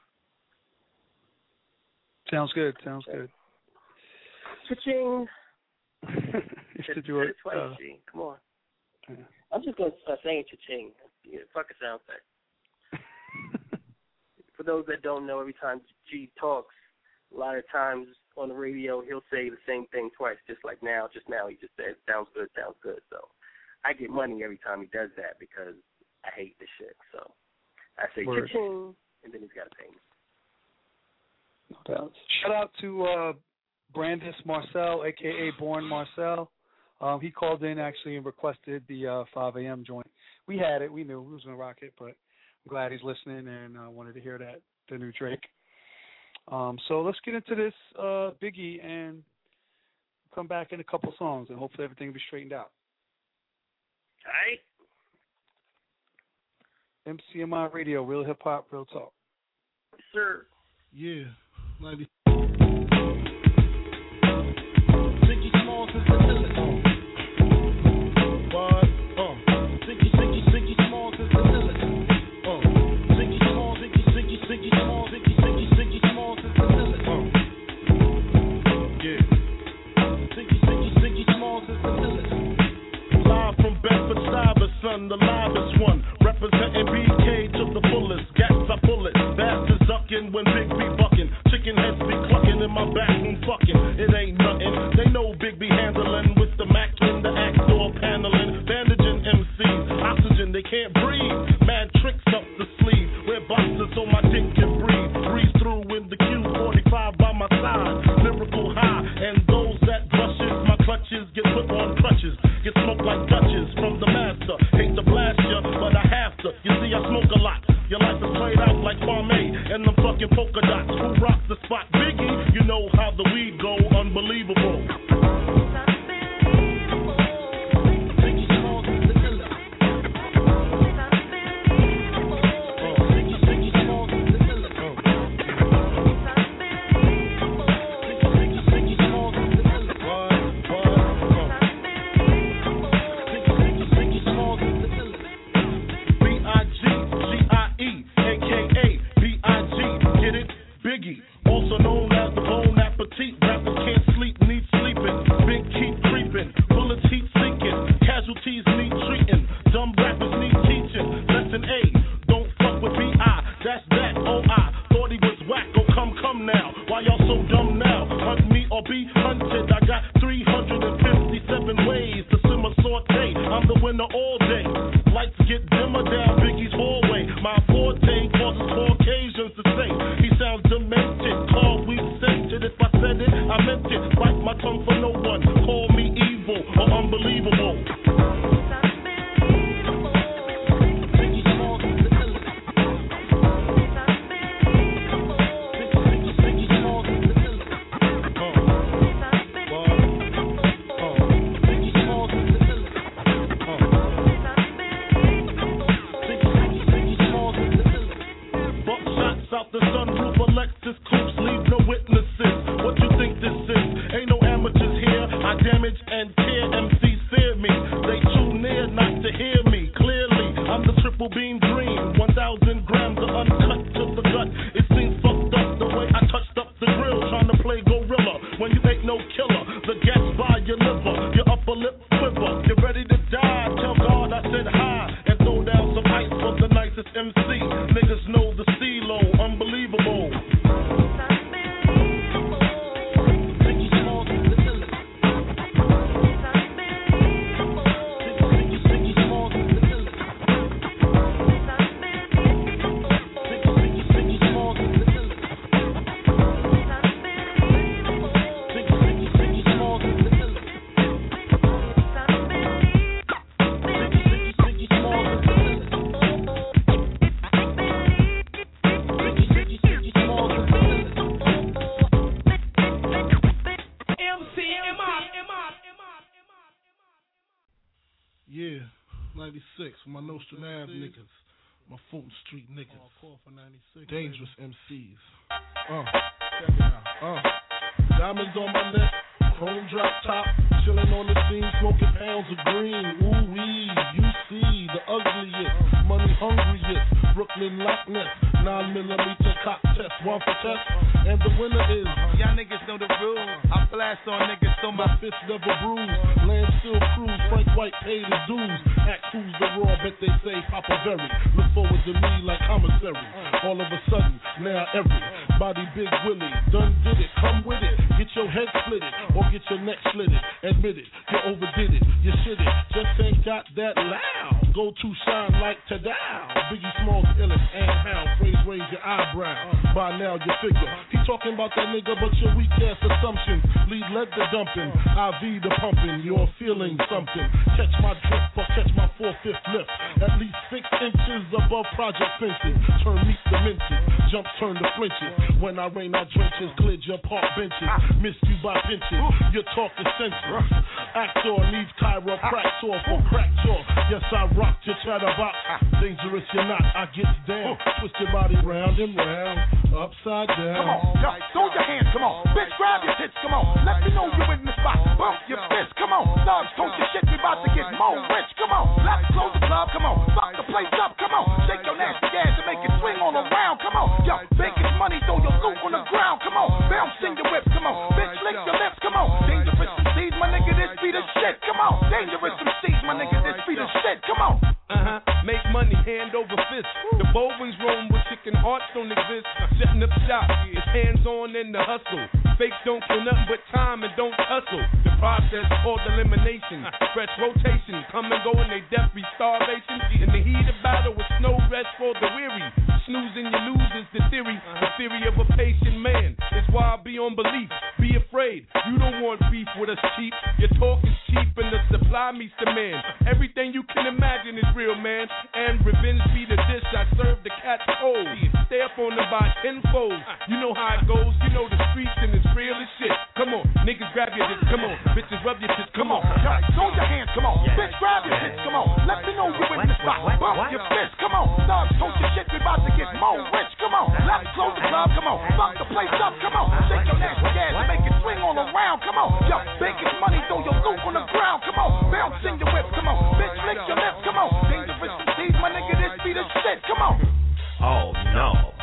Sounds good. Cha-ching. You should do it. Twice, come on. Yeah. I'm just going to start saying cha-ching. Yeah, fuck a sound effect. For those that don't know, every time G talks, a lot of times on the radio, he'll say the same thing twice, just like now. Just now, he just said, sounds good. So I get money every time he does that because I hate this shit. So I say cha-ching, and then he's got to pay me. No doubt. Shout out to Brandis Marcel, a.k.a. Born Marcel. He called in, actually, and requested the 5 a.m. joint. We had it. We knew we was going to rock it, but I'm glad he's listening and wanted to hear that, the new Drake. So let's get into this Biggie and come back in a couple songs, and hopefully everything will be straightened out. All right. MCMI Radio, Real Hip Hop, Real Talk. Yes, sir. Yeah. 90. Biggie Smalls is the villain. What? Biggie Smalls is the villain. Biggie Smalls is the villain. Yeah. Biggie Smalls is the villain. Live from Bedford Stuyvesant, the livest one. Representing BK to the fullest. Gats I pull it. Bastards ducking when Big B bucking. Chicken heads be clucking in my back room fucking. It ain't nothing. They know Big B handling with the Mac in the act door paneling. Bandaging MCs. Oxygen, they can't breathe. Mad tricks up the sleeve. Wear boxes so my dick can breathe. Breeze through in the Q45 by my side. Lyrical high. And those that brushes my clutches get put on crutches. Get smoked like Dutches from the master. Hate to blast ya, but I have to. You see, I smoke a lot. Your life is played out like Farmay and them fucking polka dots. Who rocks the spot? Biggie, you know how the weed go. Unbelievable. casualties need treating. Dumb rappers need teaching. Lesson A, don't fuck with B.I. That's that, O.I. Thought he was whack, oh come now. Why y'all so dumb now? Hunt me or be hunted. I got 357 ways to simmer saute. I'm the winner all day. Lights get dimmer down Biggie's hallway. My forte causes Caucasians to say he sounds demented. Call we sent it. If I said it, I meant it. Bite my tongue for no one. Call me evil or unbelievable. Out the sunroof, Alexis Coops, leave no witnesses. What you think this is? Ain't no amateurs here. I damage and tear MCs fear me. They too near not to hear me clearly. I'm the triple beam dream. 1,000 grams of uncut to the gut. It seems fucked up the way I touched up the grill, trying to play gorilla when you ain't no killer. The gas by your liver, your upper lip quiver. Get ready to die. Tell God I said hi and throw down some ice for the nicest MC. Niggas know the CeeLo. Unbelievable. Yeah, 96, my Nostrand Ave niggas, my Fulton Street niggas, dangerous MCs. Diamonds on my neck, chrome drop top, chilling on the scene, smoking pounds of green. Ooh wee, you see the ugliest, money hungriest, Brooklyn Loch Ness, 9mm cock test, one for test, and the winner is. Y'all niggas know the rules. I blast on niggas so my fist never bruised. Land still cruise, Frank White paid his dues. Act who's the raw, bet they say Papa Berry. Look forward to me like commissary. All of a sudden, now everybody Big Willie done did it. Come with it, get your head slitted or get your neck slitted. Admit it, you overdid it, you shit it. Just ain't got that loud. Go to shine like Tadao. Biggie Smalls, illest and how. Phrase raise your eyebrow. By now you figure he talking about that nigga, but your weak ass assumptions lead led the dumping, IV the pumping. You're feeling something. Catch my drip or catch my 4/5 lift. At least 6 inches above project fences. Turn meat to minces, jump turn to flinches. When I rain out trenches, cleared your park benches. Missed you by pinches. Your talk is senseless. Actor needs chiropractor for crack jaw. Yes, I rock your chatterbox. Dangerous you're not. I get down. Twist your body round and round, upside down. Come on, yo, throw your hands, come on. Bitch, grab your tits, come on. Let me know you in the spot. Bump your fist, come on. Thugs, toast your shit, we about to get more rich, come on. Let's close the club, come on. Fuck the place up, come on. Shake your nasty ass and make it swing all around, come on. Yo, biggest money, throw your loot on the ground, come on. Bounce in your whip, come on. Bitch, lick your lips, come on. Dangerous MCs, my nigga, this be the shit, come on. Dangerous MCs, my nigga, this be the shit, come on. Make money hand over fist. The Bowens roam with chicken hearts don't exist. Setting up shop, it's hands on in the hustle. Fakes don't kill nothing but time and don't hustle. The process called elimination. Fresh rotation, come and go in they death be starvation. In the heat of battle with no rest for the weary. Snoozing you lose is the theory. The theory of a patient man is why I be on belief. Be afraid, you don't want beef with us cheap. Your talk is cheap and the supply meets demand. Everything you can imagine is real, man. And revenge be the dish I serve the cat's cold. Stay up on them by tenfold. You know how it goes, you know the streets and it's real as shit. Come on, niggas grab your tits, come on. Bitches rub your tits, come on. Yo, throw your hands, come on. Bitch, grab your tits, come on. Let me know you in the spot. Bump your fist, come on. Thugs, toast your shit, we about to get more rich, come on. Let's close the club, come on. Fuck the place up, come on. Shake your nasty ass and make it swing all around, come on. Yo, biggest money, throw your loot on the ground, come on. Bounce in your whip, come on. Bitch, lick your lips, come on. Dangerous MCs, my nigga, this be the shit, come on. Oh no,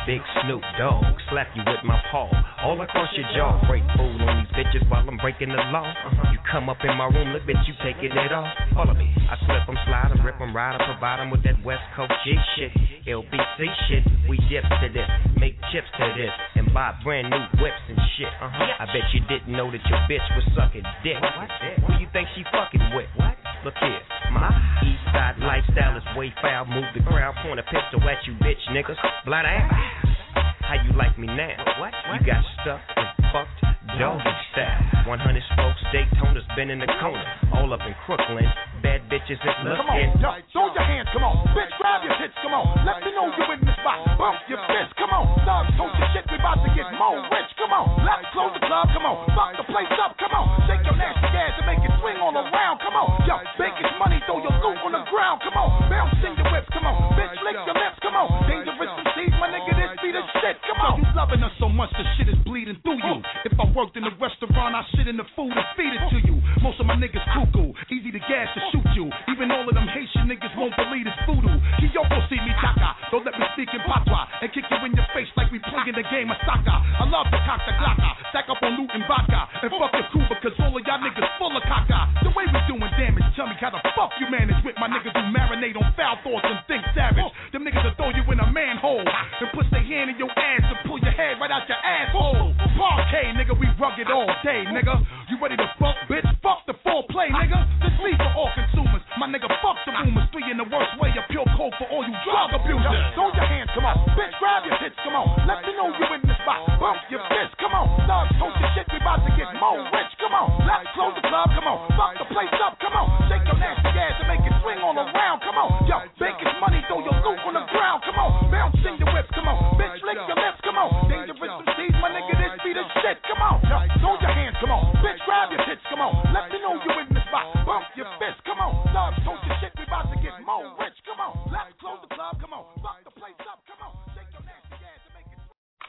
Big Snoop Dogg, slap you with my paw, all across your jaw. Break food on these bitches while I'm breaking the law. You come up in my room, look, bitch, you taking it off. Follow me, I slip 'em, slide 'em, rip 'em, ride 'em, provide 'em with that West Coast G shit. LBC shit, we dip to this, make chips to this, and buy brand new whips and shit. I bet you didn't know that your bitch was sucking dick. Who you think she fucking with? Look here, my east side lifestyle is way foul. Move the crowd, point a pistol at you, bitch niggas. Blind ass. How you like me now? You got stuck and fucked doggy style. 100 spokes, Daytona's been in the corner, all up in Crooklyn. Bad bitches is looking. Come on, yo, throw your hands, come on. Bitch, grab your tits, come on. Let me know you in the spot. Bump your fist, come on. Thugs, toast your shit, we about to get more rich, come on. Let's close the club, come on. Fuck the place up, come on. Shake your nasty ass and make it swing all around, come on. Yo, biggest money, throw your loot on the ground, come on. Bounce in your whips, come on. Bitch, lick your lips, come on. Dangerous MCs, my nigga, this be the shit, come on. You loving us so much, the shit is bleeding through you. If I worked in a restaurant, I shit in the food and feed it to you. Most of my niggas cuckoo, easy to gas to shoot you. Even all of them Haitian niggas won't believe it's voodoo. Kiyoko see me chaka, don't let me speak in patois and kick you in your face like we playing the game of soccer. I love to cock the glocka, stack up on loot and vodka, and fuck your crew because all of y'all niggas full of caca. The way we doing damage, tell me how the fuck you manage with my niggas who marinate on foul thoughts and think savage. Them niggas will throw you in a manhole and put their hand in your ass and pull your head right out your asshole. Parquet, nigga, we rugged all day, nigga. You ready to fuck, bitch? Fuck the foreplay, nigga. This leave for all consumers. My nigga, fuck the rumors. 3 in the worst way, a pure coke for all you drug abusers. Throw your hands, come on. Bitch, grab your tits, come on. Let me know you in the spot. Bump your fist, come on. Thugs, toast your shit, we about to get more rich, come on. Let's close the club, come on. Fuck the place up, come on. Shake your nasty ass and make it swing all around, come on. Yo, biggest money, throw your loot on the ground, come on. Bounce in your whips, come on. Bitch, lick your lips, come on. Dangerous MCs, my nigga, this be the shit, come on. Yo, throw your hands, come on. Bitch, grab your tits, come on. Let me know you in the spot. Bump your fist, come on. Thugs, toast your shit, we about to get more rich, come on. Let's close the club, come on. Fuck the place up, come on. Shake your nasty ass and make it.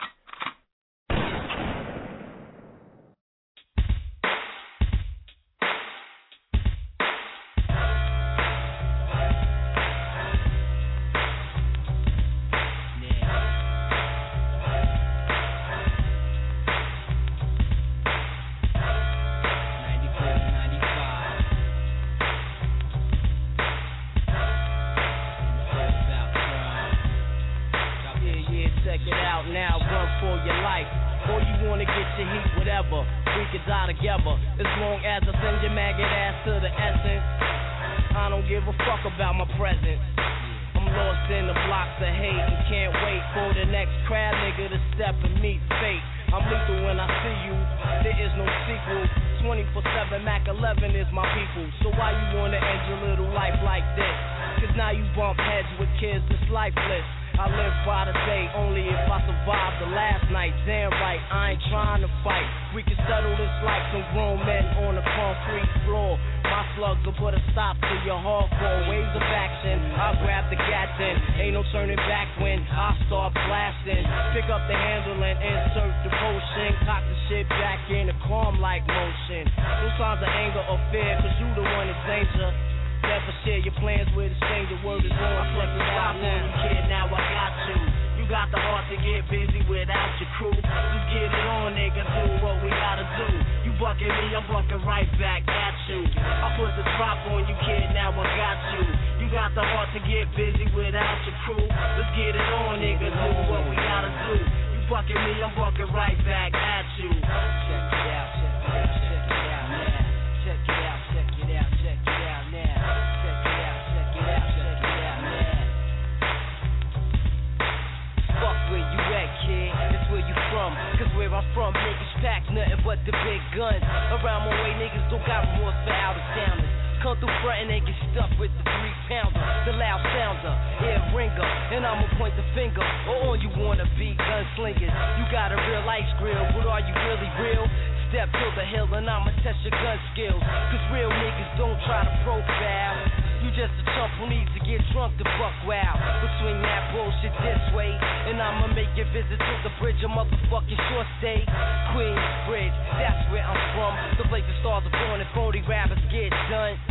Check it out now, run for your life. Or you wanna get your heat, whatever. We can die together. As long as I send your maggot ass to the essence, I don't give a fuck about my presence. I'm lost in the blocks of hate and can't wait for the next crab nigga to step and meet fate. I'm lethal when I see you, there is no sequel. 24/7 Mac 11 is my people. So why you wanna end your little life like this? Cause now you bump heads with kids that's lifeless. I live by the day only if I survive the last night. Damn right, I ain't trying to fight. We can settle this like some grown men on the concrete floor. My slugs will put a stop to your hardcore ways of action. I'll grab the gat then, ain't no turning back when I start blasting. Pick up the handle and insert the potion. Cock the shit back in a calm-like motion. No signs of anger or fear, cause you the one in danger. Never share your plans with a stranger. Word is on, I flip it out on you, kid, now I got you. You got the heart to get busy without your crew. Just get it on, nigga, do what we gotta do. You bucking me, I'm bucking right back at you. I put the drop on you, kid, now I got you. You got the heart to get busy without your crew. Let's get it on, nigga, do what we gotta do. You bucking me, I'm bucking right back at you. Check it out, check it out, check it out now. Check it out, check it out, check it out now. Check it out, check it out, check it out now. Fuck where you at, kid, it's where you from. Cause where I'm from, niggas pack nothing but the big guns. Around my way, niggas don't got remorse for out of towners. Come through front and they get stuck with the 3-pounder, the loud sounder, ear ringer, and I'ma point the finger. Or all you wanna be gunslingers. You got a real ice grill, but are you really real? Step to the hill and I'ma test your gun skills. Cause real niggas don't try to profile. You just a chump who needs to get drunk to buck wow. But swing that bullshit this way, and I'ma make your visit to the bridge a motherfucking short stay. Queensbridge, that's where I'm from. The place the stars are born and 40 rappers get done.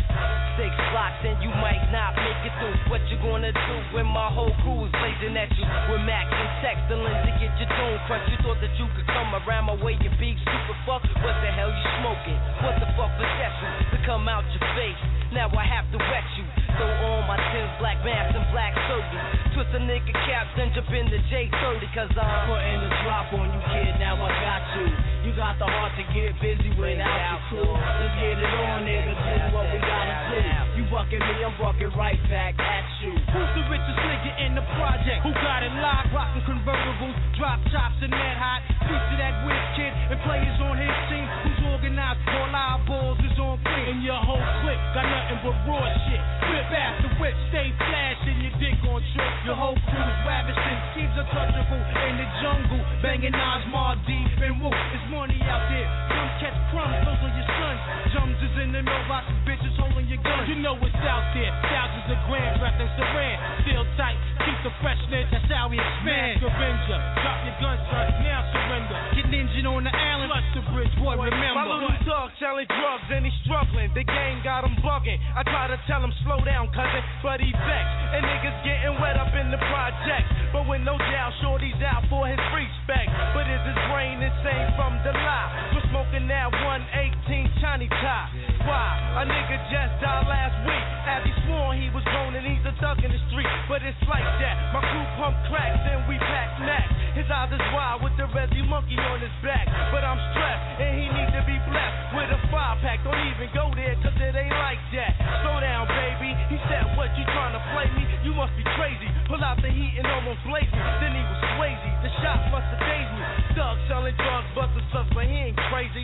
6 blocks and you might not make it through. What you gonna do when my whole crew is blazing at you with Max and Textilin to get your tune crushed? You thought that you could come around my way, you big super fuck? What the hell you smoking? What the fuck possessed you to come out your face? Now I have to wet you. Throw on my tins, black mask and black surgery. Twist a nigga caps and jump in the J30, cause I'm putting the drop on you, kid. Now I got you. You got the heart to get busy without you. Let's get it on, nigga. Do what we gotta do. You bucking me, I'm bucking right back at you. Who's the richest nigga in the project? Who got it locked? Rockin' convertibles, drop chops and that hot. Piece of that whiz kid and players on his team. Who's organized? All our balls is on free. And your whole clique got nothing but raw shit. Whip after whip, stay flashing your dick on trip. Your whole crew's ravishing, keeps untouchable in the jungle. Banging Nas, Deep and Woo. It's money out there. Come catch crumbs, those are your sons. Jums is in the mailbox, bitches holding your guns. You know what's out there. Thousands of grams wrapped in saran. Still tight, keep the freshness. That's how we expand. Avenger, drop your guns, son. Now surrender. Get injured on the island, flush the bridge, boy. Remember. My little dog selling drugs and he's struggling. The gang got him bugging. I try to tell him slow down, cousin, but he vexed. And niggas getting wet up in the project. But with no doubt, shorty's out for his respect. But is his brain insane from the lie? We're smoking that 118 Chinese top. Why? A nigga just died last week. As he swore he was grown and he's a thug in the street. But it's like that. My crew pump cracks and we pack snacks. His eyes is wide with the Resi monkey on his back. But I'm stressed and he needs to be blessed with a 5-pack. Don't even go there cause it ain't like that. Slow down, baby. He said, what, you trying to play me? You must be crazy. Pull out the heat and almost blaze me. Then he was Swayze. The shot must have dazed me. Thug selling drugs, busting stuff, but he ain't crazy.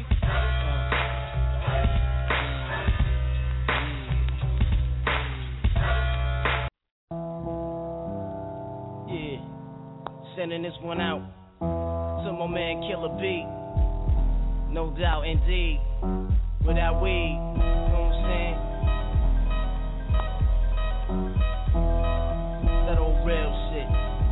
Yeah, sending this one out to my man Killer B. No doubt, indeed. Without weed, you know what I'm saying? That old real shit.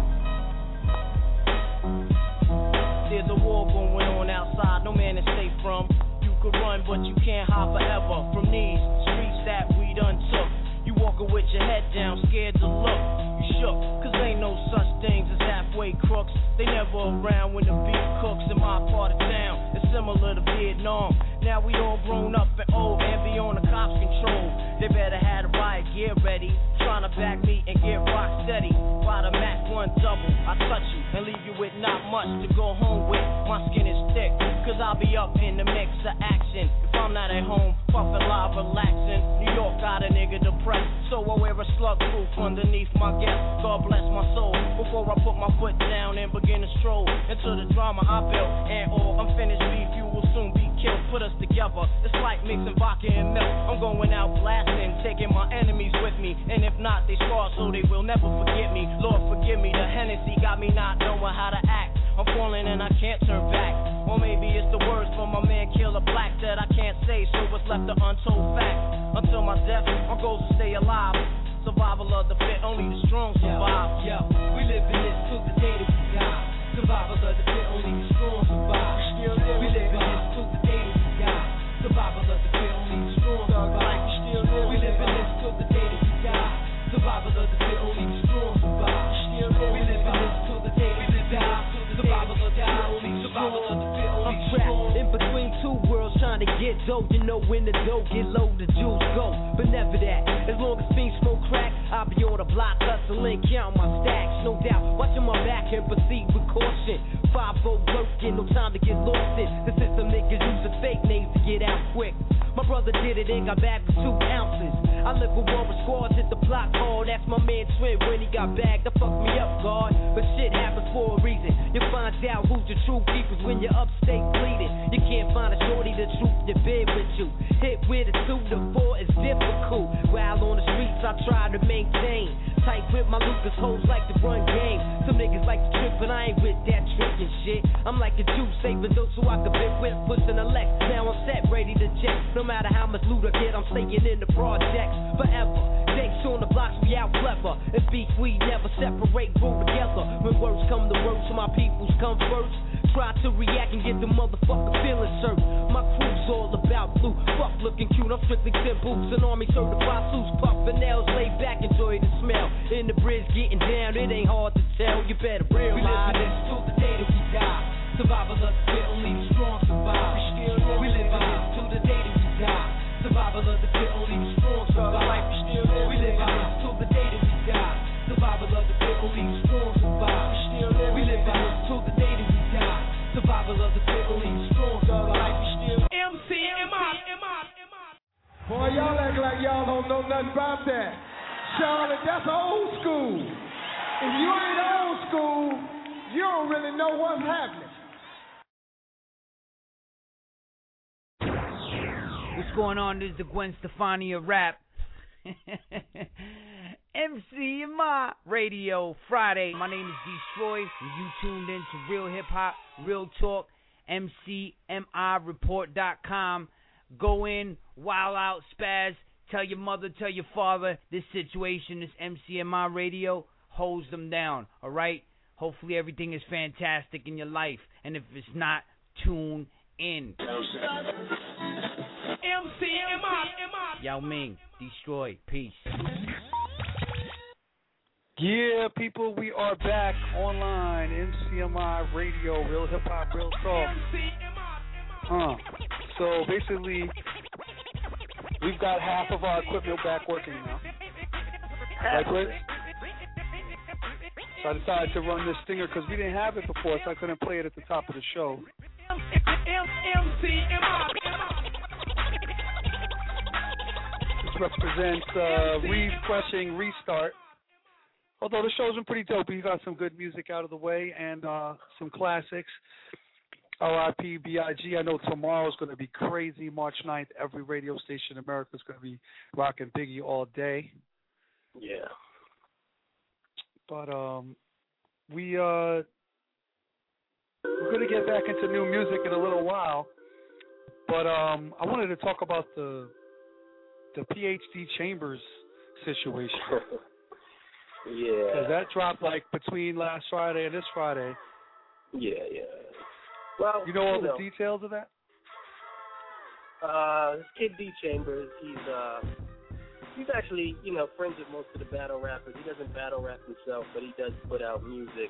There's a war going on outside, no man is safe from. You could run, but you can't hide forever from these streets that we done took. You walking with your head down, scared to look. You shook, cause ain't no such things as halfway crooks. They never around when the beat cooks in my part of town. It's similar to Vietnam. Now we all grown up and old and beyond the cops' control. They better have the riot gear ready. Trying to back me and get rock steady. By the Mac 1 double, I touch you and leave you with not much to go home with. My skin is thick, cause I'll be up in the mix of action. If I'm not at home, puffin' live, relaxing. New York got a nigga depressed, so I wear a slug proof underneath my guest. God bless my soul, before I put my foot down and begin to stroll into the drama I built. And all unfinished beef, you will soon be killed. Put us together, it's like mixing vodka and milk. I'm going out blasting, taking my enemies with me. And if not, they scar so they will never forget me. Lord forgive me, the Hennessy got me not knowing how to act. I'm falling and I can't turn back. Or maybe it's the words from my man Killer Black that I can't say, so what's left the untold fact. Until my death, my goal is to stay alive. Survival of the fit, only the strong survive. Yo, we live in this till the day that we die. Survival of the fit, only the strong survive. We live in this till the day that we die. Survival of the fit, only the strong survive. We live in this till the day that we die. Survival of the fit, only the strong survive. We live in this till the day that we die. Survival of the fit, only the strong survive. I'm trapped in between two worlds trying to get dough. You know when the dough get low, the jewels go. But never that. As long as fiends smoke crack, I'll be on the block hustling, count my stacks. No doubt, watching my back and proceed with caution. 5-0 working, no time to get lost in. The system niggas using fake names to get out quick. My brother did it and got back with 2 ounces. I live with war with squads, hit the block hard. That's my man Twin when he got bagged. That fucked me up, God. But shit happens for a reason. You find out who's the true keepers when you're upstate bleeding. You can't find a shorty the truth to bed with you. Hit with a 2 to 4 is difficult. While on the streets I try to maintain. Tight with my Lucas hoes like to run game. Some niggas like to trip, but I ain't with that trickin' shit. I'm like a Jew, saving those so I can fit with pushing a Lex. Now I'm set, ready to check. No matter how much loot I get, I'm staying in the projects forever. Dates on the blocks, we out clever. And beef, we never separate, grow together. When words come to words, so my peoples come first. try to react and get the motherfucker feelings hurt. My crew's all about blue. Fuck looking cute, I'm strictly 10 boots and army certified suits. Puffin' nails, lay back, enjoy the smell. In the bridge, getting down, it ain't hard to tell. You better realize. We live this till the day that we die. Survival of the fit, only the strong survive. We live this till the day that we die. Survival of the fit, only the strong survive. We live this till the day that we die. Survival of the fit, only the strong survive. We live this till the day that we die. Survival of the fit, only the strong survive. MCMI. Boy, y'all act like y'all don't know nothing about that. Charlotte, that's old school. If you ain't old school, you don't really know what's happening. What's going on? This is the Gwen Stefani of rap. MCMI Radio Friday. My name is Destroy, and you tuned in to Real Hip Hop, Real Talk, MCMIReport.com. Go in, wild out, spaz. Tell your mother, tell your father. This situation, this MCMI Radio, holds them down. All right. Hopefully everything is fantastic in your life, and if it's not, tune in. MCMI. Yao Ming, Destroy, peace. Yeah, people, we are back online. MCMI Radio, Real Hip Hop, Real Talk. So basically, we've got half of our equipment back working now. Right, Blitz? So I decided to run this stinger because we didn't have it before, so I couldn't play it at the top of the show. This represents refreshing restart. Although the show's been pretty dope, we got some good music out of the way and some classics. R.I.P. B.I.G. I know tomorrow's going to be crazy. March 9th, every radio station in America is going to be rocking Biggie all day. Yeah. But we're going to get back into new music in a little while. But I wanted to talk about the PhD Chambers situation. Yeah. Because that dropped like between last Friday and this Friday. Yeah. Well, you know all the details of that? Kid D Chambers, he's actually, friends with most of the battle rappers. He doesn't battle rap himself, but he does put out music.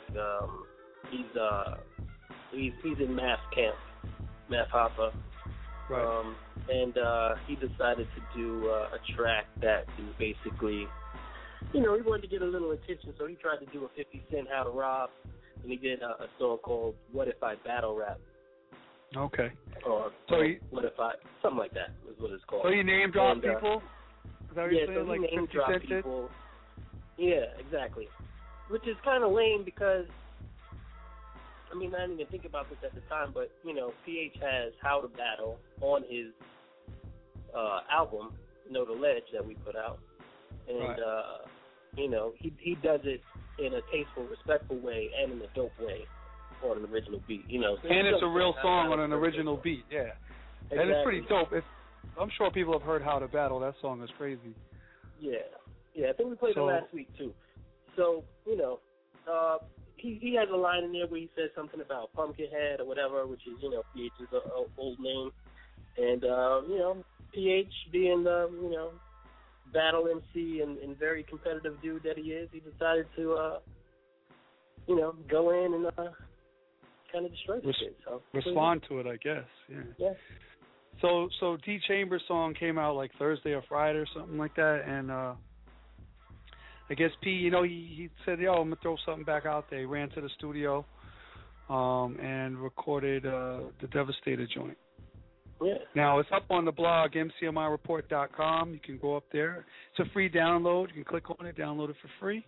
He's in Math Camp, Math Hopper. Right. And he decided to do a track that is basically, he wanted to get a little attention, so he tried to do a 50 Cent How to Rob. And he did a song called What If I Battle Rap. Okay. Or What If I, something like that is what it's called. So he name dropped people? Is that what you're saying? So he like name dropped people. Yeah, exactly. Which is kind of lame because, I didn't even think about this at the time, but, PH has How to Battle on his album, Know the Ledge, that we put out. And, right. He does it in a tasteful, respectful way and in a dope way on an original beat, So and it's a real song on an original beat, yeah. Exactly. And it's pretty dope. I'm sure people have heard How to Battle. That song is crazy. Yeah, I think we played it last week, too. So, he has a line in there where he says something about Pumpkinhead or whatever, which is, PH's old name. And, PH being the, battle MC and very competitive dude that he is, he decided to, go in and kind of destroy the shit. So respond to it, I guess. Yeah. So D Chambers' song came out like Thursday or Friday or something like that, and I guess P, he said, "Yo, I'm gonna throw something back out there." He ran to the studio, and recorded the Devastator joint. Yeah. Now, it's up on the blog, MCMIReport.com. You can go up there. It's a free download. You can click on it, download it for free.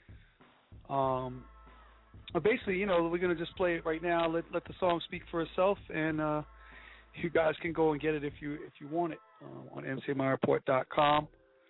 Basically, we're going to just play it right now, let the song speak for itself, and you guys can go and get it if you want it on MCMIReport.com.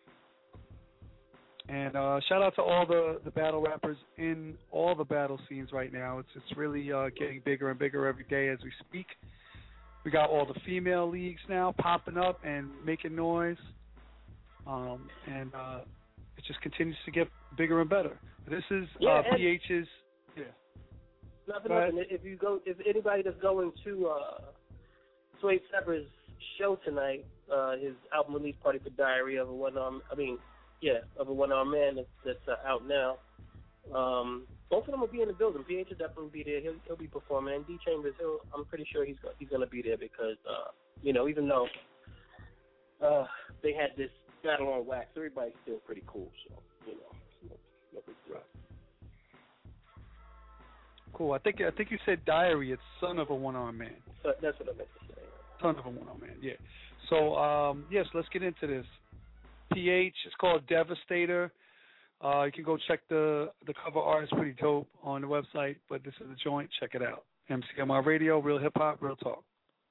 And shout out to all the battle rappers in all the battle scenes right now. It's really getting bigger and bigger every day as we speak. We got all the female leagues now popping up and making noise, and it just continues to get bigger and better. This is PH's. Yeah. Not for nothing. If anybody that's going to Sway Sever's show tonight, his album release party for Diary of a One-Armed Man that's out now. Both of them will be in the building. PH will definitely be there. He'll be performing. And D Chambers, I'm pretty sure he's going to be there because even though they had this battle on wax, everybody's still pretty cool. So no big deal. Cool. I think you said Diary. It's Son of a One-Armed Man. So that's what I meant to say. Son of a One-Armed Man. Yeah. So yes, let's get into this. PH. It's called Devastator. You can go check the cover art. It's pretty dope on the website. But this is the joint. Check it out. MCMI Radio, real hip hop, real talk.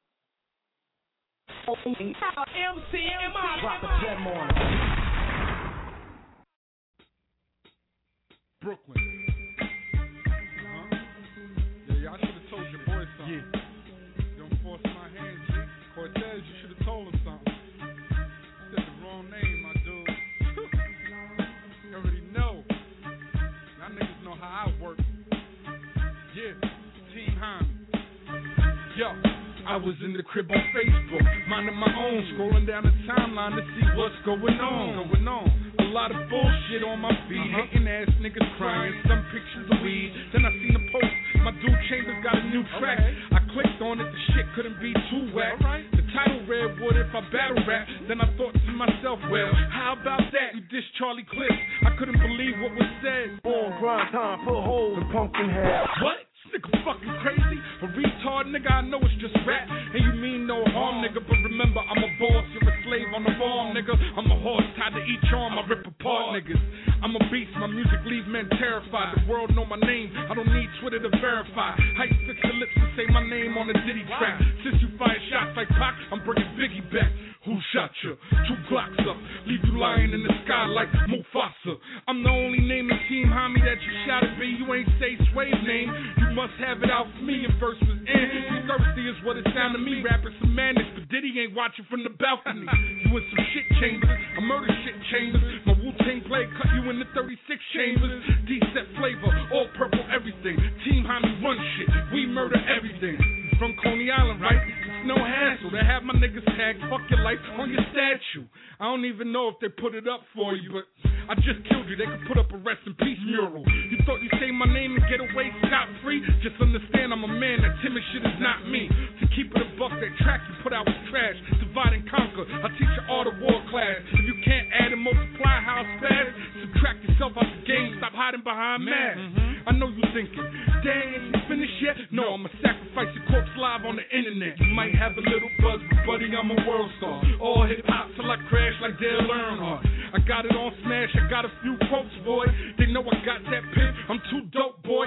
MCMI. Drop a gem on Brooklyn. Yeah, y'all should have told your boy something. Yeah. Don't force my hand, G. Cortez, you should have told him something. Said the wrong name, my dude. You already know. Y'all niggas know how I work. Yeah, Team Hyman. Yo. I was in the crib on Facebook, minding my own, scrolling down the timeline to see what's going on. A lot of bullshit on my feed, hating ass niggas crying, some pictures of weed. Then I seen a post, my dude Chambers got a new track. I clicked on it, the shit couldn't be too whack. The title read, what if I battle rap? Then I thought to myself, well, how about that? You diss Charlie Clips. I couldn't believe what was said. On grind time, put holes in pumpkin head. What? Nigga fucking crazy? A retard nigga, I know it's just rap. And you mean no harm, nigga. But remember, I'm a boss, you're a slave on the farm, nigga. I'm a horse tied to each arm, I rip apart niggas. I'm a beast, my music leave men terrified. The world know my name, I don't need Twitter to verify. Height fix your lips to say my name on a Diddy track. Since you fire shots like Pac, I'm bringing Biggie back. Who shot you? 2 Glocks up, leave you lying in the sky like Mufasa. I'm the only name in Team Homie that you shot at me. You ain't say Sway's name, you must have it out for me. And verse was in, you thirsty is what it sounded to me. Rapping some madness, but Diddy ain't watching from the balcony. You in some shit chambers, a murder shit chambers. My Wu-Tang blade cut you in the 36 chambers. D-set flavor, all purple everything. Team Homie run shit, we murder everything. From Coney Island, right? It's no hassle to have my niggas tagged, fuck your life, on your statue. I don't even know if they put it up for you, but I just killed you. They could put up a rest in peace mural. You thought you say my name and get away scot-free? Just understand I'm a man, that timid shit is not me. To keep it a buck, that track you put out was trash. Divide and conquer, I teach you art of war class. If you can't add and multiply how it's fast, subtract yourself out the game, stop hiding behind masks. I know you thinking, dang, ain't you finished yet? No, I'ma sacrifice your corpse live on the internet. You might have a little buzz, but buddy, I'm a world star. All hip-hop till I crash like Dale Earnhardt. I got it on Smash, I got a few quotes, boy. They know I got that pin, I'm too dope, boy.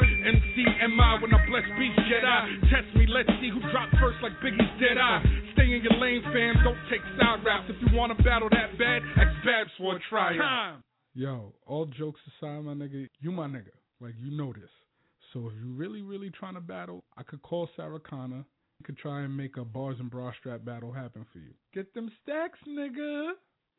MCMI when I bless beats, Jedi. Test me, let's see who dropped first like Biggie's Dead Eye. Stay in your lane, fam, don't take side raps. If you wanna battle that bad, ask Babs for a tryout. Yo, all jokes aside, my nigga, you my nigga. Like, you know this. So if you really, really trying to battle, I could call Sarah Connor. I could try and make a bars and bra strap battle happen for you. Get them stacks, nigga.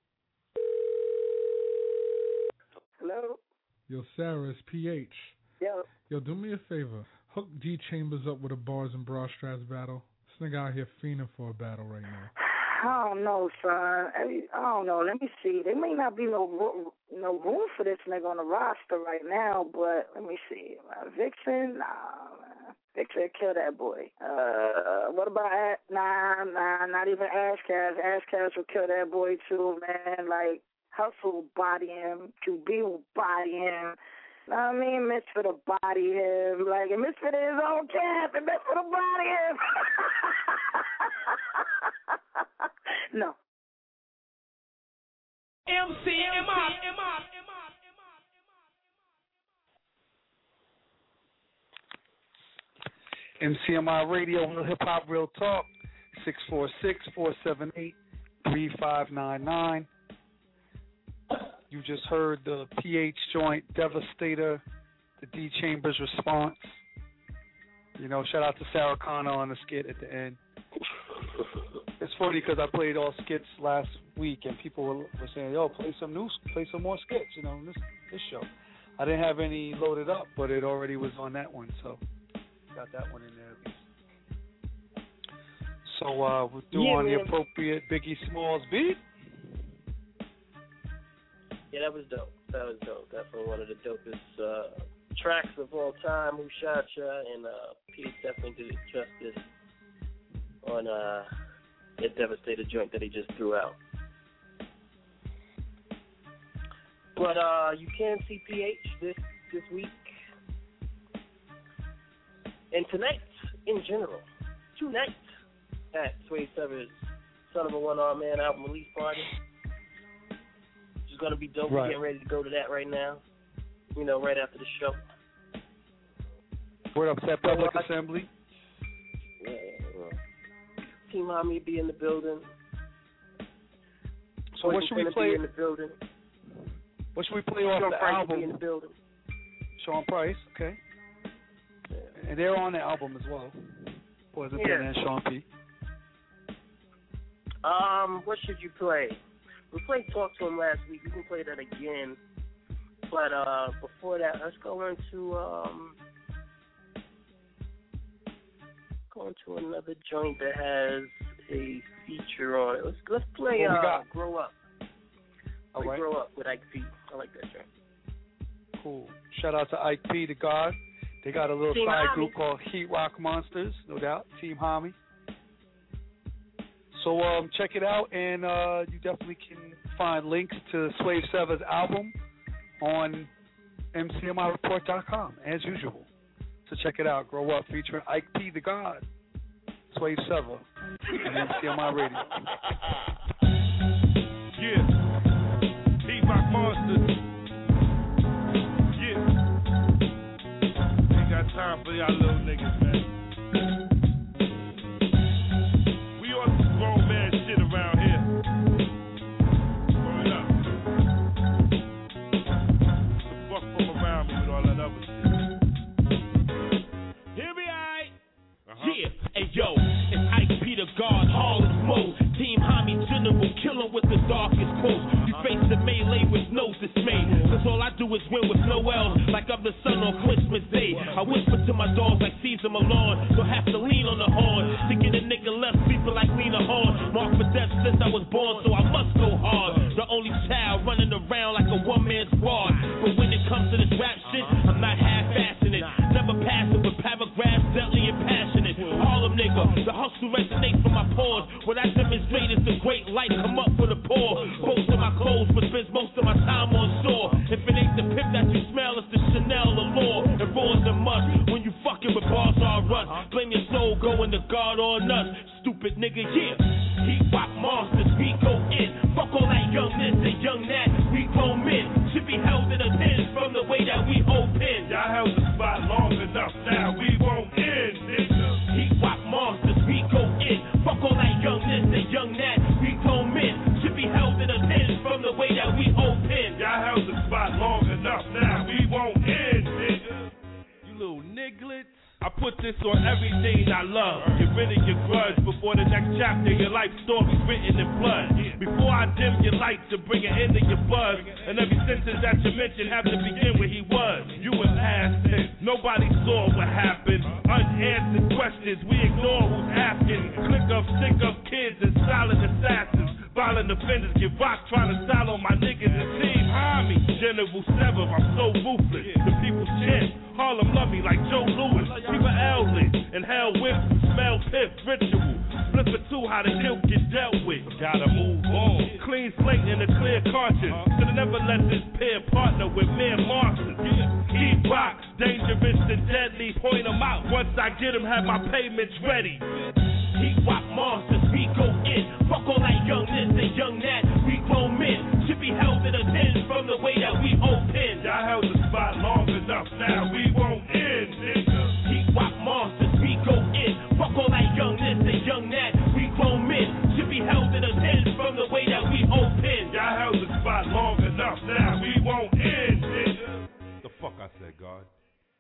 Hello? Yo, Sarah, it's PH. Yo, do me a favor. Hook D Chambers up with a bars and bra straps battle. This nigga out here fiending for a battle right now. I don't know, son. I don't know. Let me see. There may not be no room for this nigga on the roster right now, but let me see. Vixen? Nah, man. Vixen kill that boy. What about not even Ashcast. Ashcast will kill that boy too, man. Like, Hustle will body him. QB will body him. Know what I mean? Misfit will body him. Like, and Misfit in his own camp, and Misfit will body him. No. MCMI Radio, Real Hip Hop, Real Talk, 646-478-3599. You just heard the PH joint, Devastator, the D Chambers response. You know, shout out to Sarah Connor on the skit at the end. It's funny because I played all skits last week and people were saying, yo, play some more skits, you know, this show. I didn't have any loaded up, but it already was on that one, so Got that one in there at least. So we're doing the appropriate Biggie Smalls beat. Yeah, that was dope. Definitely one of the dopest tracks of all time. Who Shot Ya, and Pete definitely did it justice on that Devastator joint that he just threw out. But you can see PH this week and tonight in general. 2 nights at Sway Sever's Son of a One-Armed Man album release party. Which is going to be dope. We're getting ready to go to that right now. You know, right after the show. Word up to that public assembly. Yeah. Team Homie be in the building. So what should we play? In the building. What should we play off the Price album? Be in the building. Sean Price, okay. Yeah. And they're on the album as well. Poison Pen and Sean P. What should you play? We played Talk to Him last week. We can play that again. But before that, let's go into another joint that has a feature on it. Let's play Grow Up. All right. Grow Up with Ike P. I like that joint. Cool. Shout out to Ike P, the God. They got a little Team side Homie. group called Heat Rock Monsters, no doubt. Team Homie. So check it out, and you definitely can find links to Swave Sever's album on MCMIReport.com, as usual. So check it out. Grow Up, featuring Ike P, the God. Swave Sever on MCMI Radio. Yeah. Heat Rock Monsters. Yeah. Ain't got time for y'all little niggas, man. We on some grown man shit around here. Word up. The fuck from around me with all that other shit. Here we are. Yeah, hey yo, it's Ike P the God, all of the mode. Team Homie General, killer with the darkest quotes. You face the melee with no dismay, cause all I do is win with no L's, like I'm the sun on Christmas Day. I whisper to my dogs like Caesar Malone, don't have to lean on the horn, to get a nigga left sleeping like Lena Horn. Marked for death since I was born, so I must go hard. The only child running around like a one-man squad. But when it comes to this rap shit, I'm not half-assing it. Never passive with paragraphs, deadly and passionate. Harlem nigga, the hustle resonates from my pores. What I demonstrate is the great light come up for the poor. Most of my clothes, but spends most of my time on shore. If it ain't the pimp that you smell, it's the Chanel Allure. It roars and must when you fucking with bars or rust. Blame your soul, going to God on us. Stupid nigga, yeah. Heat Rock Monsters, we go in. Fuck all that young this and young that. We grown men should be held in a pen from the way that we open. Y'all held the spot long enough, now we won't end, nigga. Heat Rock Monsters, we go in. Fuck all that young this and young that. We grown men should be held in a pen from the way that we open. Y'all held the spot long enough, now we won't end, nigga. You little nigglets. I put this on everything I love. Get rid of your grudge before the next chapter. Your life story written in blood. Before I dim your light to bring an end to your buzz. And every sentence that you mention have to begin where he was. You in past tense. Nobody saw what happened. Unanswered questions. We ignore who's asking. Click of sick of kids and silent assassins. Violent offenders get rocked trying to style on my niggas and Team Homie. General Sever, I'm so ruthless. The people chant. Harlem love me like Joe Louis. People L-lit and hell whip, smell pip, ritual. Flip it to how the guilt get dealt with. Gotta move on. Clean slate and a clear conscience. Should've never let this pair partner with mere monsters. Heat Rock, dangerous and deadly. Point them out. Once I get them, have my payments ready. Heat Rock Monsters, we go in. Fuck all that young this and young that. We grown men should be held in a pen from the way that we open. Y'all held the spot long enough, now we won't end, nigga. Heat Rock Monsters, we go in. Fuck all that young this and young that. We grown men should be held in a pen from the way that we open. Y'all held the spot long enough, now we won't end, nigga. The fuck I said, God.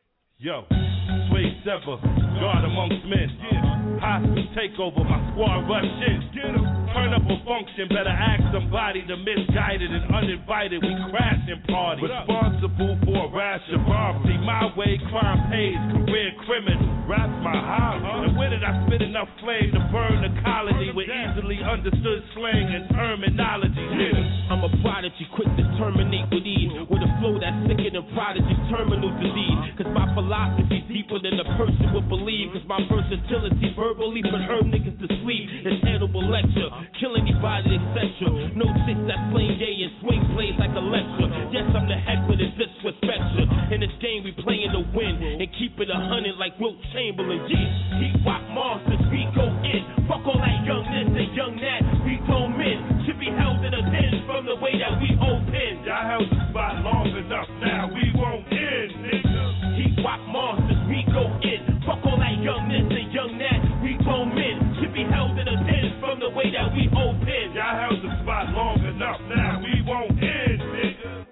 Yo, Sway Sever, God amongst men. Hostile takeover, my squad rush in. Turn up a function, better ask somebody. The misguided and uninvited, we crash and party. Responsible for a rash of robbery. My way, crime pays, career criminal. Rap's my hobby. And where did I spit enough flame to burn the colony with easily understood slang and terminology? I'm a prodigy, quick to terminate with ease. With a flow that's sicker than prodigy, terminal disease. Cause my philosophy's deeper than a person would believe. Cause my versatility verbally put her niggas to sleep. It's Hannibal lecture, kill anybody, etc. No chicks that flame gay and swing plays like a lecture. Yes, I'm the heckler that disrespects you. In this game we playing to win and keep it 100 like Wilt Chamberlain. Yeah, Heat Rock monsters, we go in. Fuck all that young this and young that. We grown men should be held in a den from the way that we open. Y'all held the spot long enough, now we won't end, nigga. Heat Rock monsters, we go in. Fuck all that young this and young that. We grown men should be held in a den from the way that we open. Y'all held the spot long enough, now we won't end, nigga.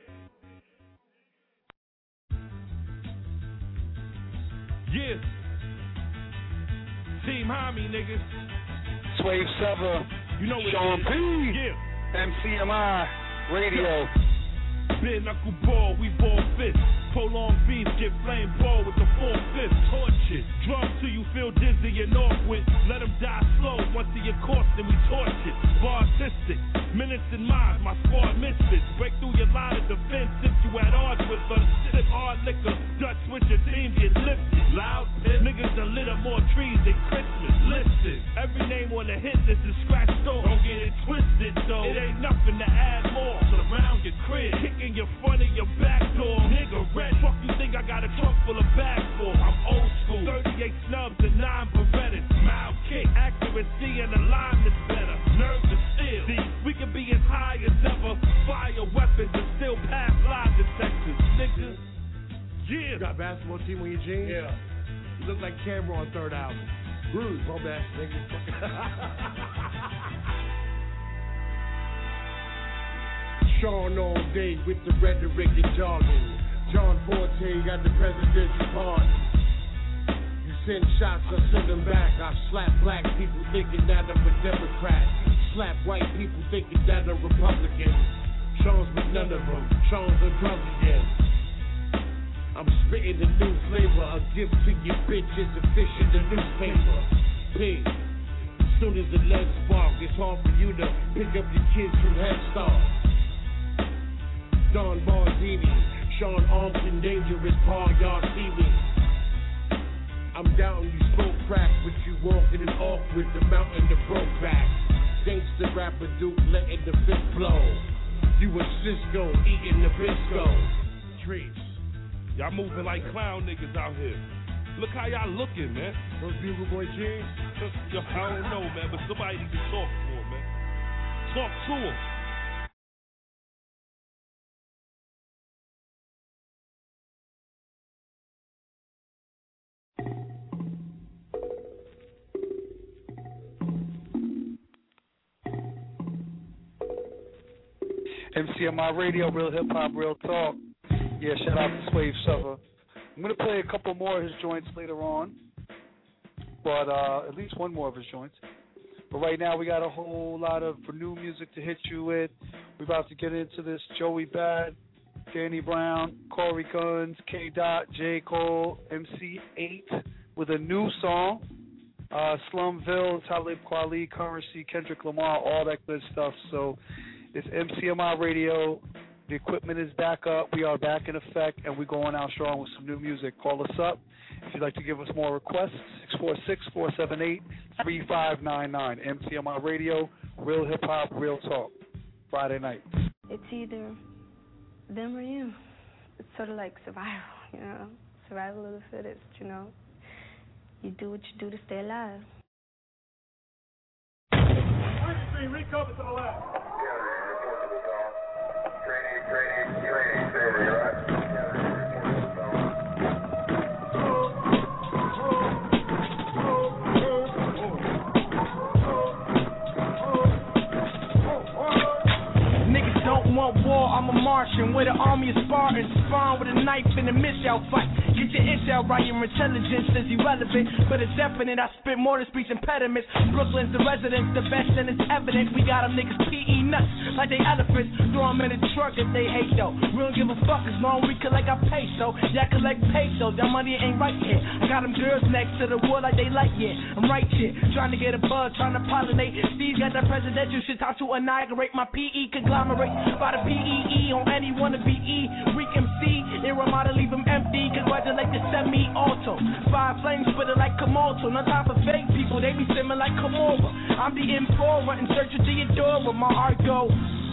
Yeah. Team Homie, niggas. Sway Sever, you know what Sean it is. P. Yeah. MCMI Radio. Bare knuckle ball, we ball fists. Prolonged beats get flame ball with the 4/5. Torch it. Drums till you feel dizzy and off with. Let them die slow. Once they get caught, then we torch it. Bar artistic. Minutes and miles, my squad misfits. Break through your line of defense if you at odds with us. Sip hard liquor. Dutch switch your team get lifted. Loud pit. Niggas done lit up more trees than Christmas. Listen. Every name on the hit list is scratched off. Don't get it twisted though. It ain't nothing to add more. Surround your crib. Kicking your front of your back door. Nigga red. Fuck you think I got a trunk full of bags for? I'm old school. 38 snubs and 9 Berettas. Mouth kick. Accuracy and alignment's better. Nerves of steel. See, we can be as high as ever. Fire weapons and still pass lie detectors. Niggas. Yeah. You got a basketball team on your jeans? Yeah. You look like Camera on third album. Rude, my bad, nigga. Sean all day with the rhetoric and jargon. John Forte got the presidential pardon. You send shots, I send them back. I slap black people thinking that I'm a Democrat. Slap white people thinking that I'm Republican. Sean's with none of them. Sean's a drug again. I'm spitting a new flavor. A gift to your bitch is a fish in the newspaper. Pig. As soon as the lead spark, it's hard for you to pick up your kids from Head Start. Don Bardini, Sean Armstrong, dangerous Paul, y'all see me. I'm down, you smoke crack, but you walking it off with the mountain that broke back. Gangsta rapper Duke letting the fist blow. You a Cisco eating the Bisco. Trees. Y'all moving like clown niggas out here. Look how y'all looking, man. Those Bugle Boy jeans? Yo, I don't know, man, but somebody need to talk to him, man. Talk to him. MCMI Radio, Real Hip Hop, Real Talk. Yeah, shout out to Sway Sever. I'm going to play a couple more of his joints later on, but at least one more of his joints. But right now we got a whole lot of new music to hit you with. We're about to get into this Joey Bad, Danny Brown, Corey Guns, K. Dot, J. Cole, MC8 with a new song. Slumville, Talib Kweli, Currency, Kendrick Lamar, all that good stuff. So it's MCMI Radio. The equipment is back up. We are back in effect, and we're going out strong with some new music. Call us up if you'd like to give us more requests. 646-478-3599. MCMI Radio, Real Hip Hop, Real Talk. Friday night. It's either them or you. It's sort of like survival, you know. Survival of the fittest, you know. You do what you do to stay alive. Recover to the left. Niggas don't want war, I'ma a Martian with an army of Spartans. Spawn with a knife in a missile fight. Get your intel right, your intelligence is irrelevant, but it's definite. I spit more than speech impediments. Brooklyn's the residence, the best, and it's evident. We got them niggas PE nuts like they elephants. Throw them in the truck if they hate though. We don't give a fuck as long as we collect our peso. Yeah, collect pesos, that money ain't right here. I got them girls next to the wall like they like it. I'm right here, trying to get a buzz, trying to pollinate. Steve's got that presidential shit, time to inaugurate my PE conglomerate. By the PEE on any wannabe E. Weak MC, Iramada leave them empty. Congratulate the semi-auto. Fire flames spitting like Komodo. No time for fake people, they be simming like Komova. I'm the M4 in search of Theodora. My heart go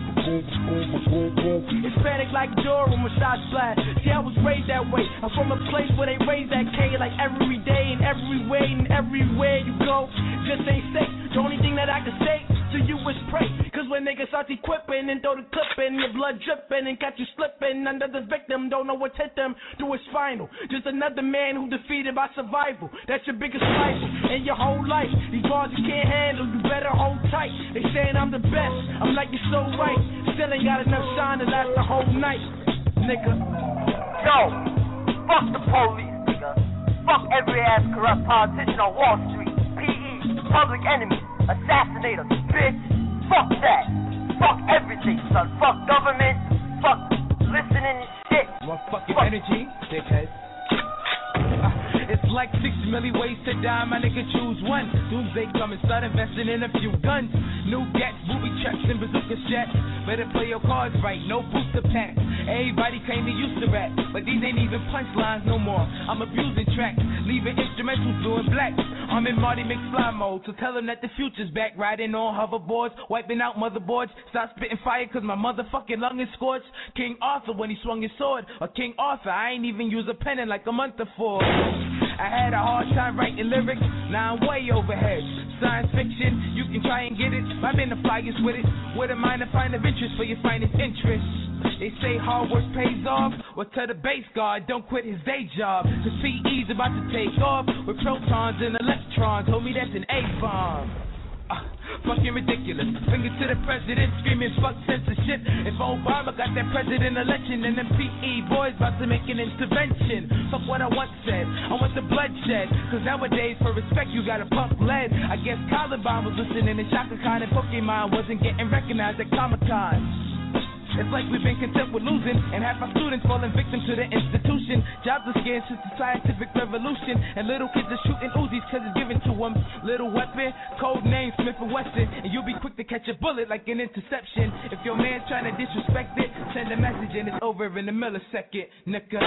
Hispanic like Dora when shots blast. See, I was raised that way. I'm from a place where they raise that K like every day and every way and everywhere you go. Just ain't safe. The only thing that I can say to you is pray. Cause when niggas start equipping and throw the clip in, your blood dripping and catch you slipping under the victim, don't know what's hit them through his spinal. Just another man who defeated by survival. That's your biggest rival in your whole life. These bars you can't handle, you better hold tight. They saying I'm the best, I'm like you're so right. Still ain't got enough shine to last the whole night, nigga. Yo, fuck the police, nigga. Fuck every ass corrupt politician on Wall Street. PE, public enemy, assassinator, bitch. Fuck that. Fuck everything, son. Fuck government. Fuck listening and shit. Motherfucking energy, dickhead. It's like 6 million ways to die, my nigga, choose one. Doomsday come and start investing in a few guns. New gats, booby traps, and bazooka jets. Better play your cards right, no booster packs. Everybody claim they used to rap, but these ain't even punchlines no more. I'm abusing tracks, leaving instrumentals doing black. I'm in Marty McFly mode, so tell them that the future's back. Riding on hoverboards, wiping out motherboards. Stop spitting fire cause my motherfucking lung is scorched. King Arthur when he swung his sword, or King Arthur, I ain't even use a pen in like a month before. I had a hard time writing lyrics, now I'm way overhead. Science fiction, you can try and get it. I've been the flyest with it. With a mind to find of interest for your finest interest. They say hard work pays off. Well, tell the base guard, don't quit his day job. Cause PE's about to take off with protons and electrons. Homie, that's an A-bomb. Fucking ridiculous. Finger to the president, screaming fuck censorship. If Obama got that president election, then them PE boys about to make an intervention. Fuck what I once said, I want the bloodshed. Cause nowadays for respect you gotta pump lead. I guess Columbine was listening to Shaka Khan and Pokemon wasn't getting recognized at Comic-Con. It's like we've been content with losing, and half our students falling victim to the institution. Jobs are scarce since the scientific revolution, and little kids are shooting Uzis cause it's given to them. Little weapon, code name Smith & Wesson, and you'll be quick to catch a bullet like an interception. If your man's trying to disrespect it, send a message and it's over in a millisecond, nigga.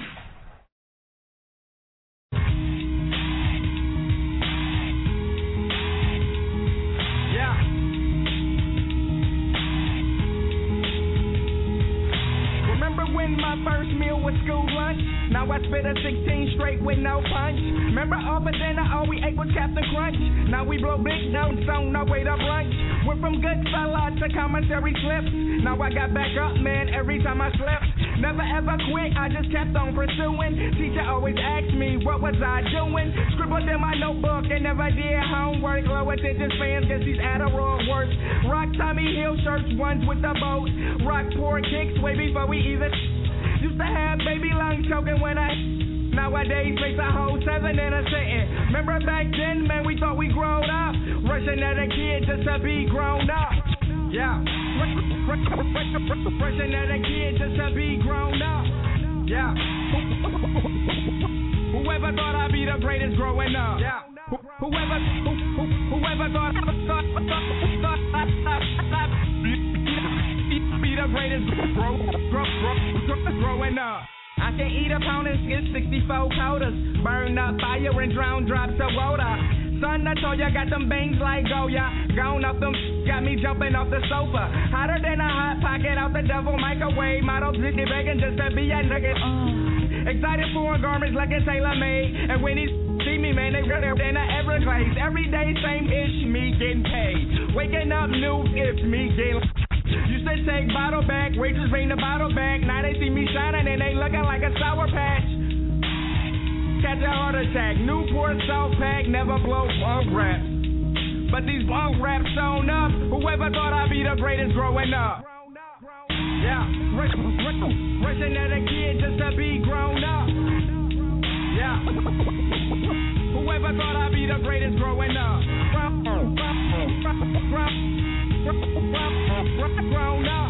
My first meal was school lunch. Now I spit a 16 straight with no punch. Remember over dinner all we ate was Captain Crunch. Now we blow big notes on our way to brunch. Went from Goodfella to commissary slips. Now I got back up, man, every time I slipped. Never ever quit, I just kept on pursuing. Teacher always asked me what was I doing. Scribbled in my notebook and never did homework. Low attention fans guess these Adderall works. Rock Tommy Hill shirts, ones with the boat. Rock poor kicks way before we even used to have baby lung choking when I nowadays makes a whole 7 in a sentence. Remember back then, man, we thought we grown up, rushing at a kid just to be grown up. Yeah, rushing at a kid just to be grown up. Yeah, whoever thought I'd be the greatest growing up. Yeah, whoever thought be the greatest growing up. I can eat a pound and skip 64 quotas. Burn up fire and drown drops of water. Son, I told ya, got them bangs like Goya. Gone up them, got me jumping off the sofa. Hotter than a hot pocket out the devil microwave. Model Disney begging just to be a nugget. Excited for garments like a tailor-made. And when he see me, man, they redder than an Everglades. Every day, same ish, me getting paid. Waking up new, it's me getting. Used to take bottle back, waitress bring the bottle back. Now they see me shining and they looking like a sour patch. Catch a heart attack, Newport South Pack, never blow bong raps. But these bong raps sewn up, whoever thought I'd be the greatest growing up. Yeah. Yeah, wishing that a kid just to be grown up. Yeah, whoever thought I'd be the greatest growing up. Grown up.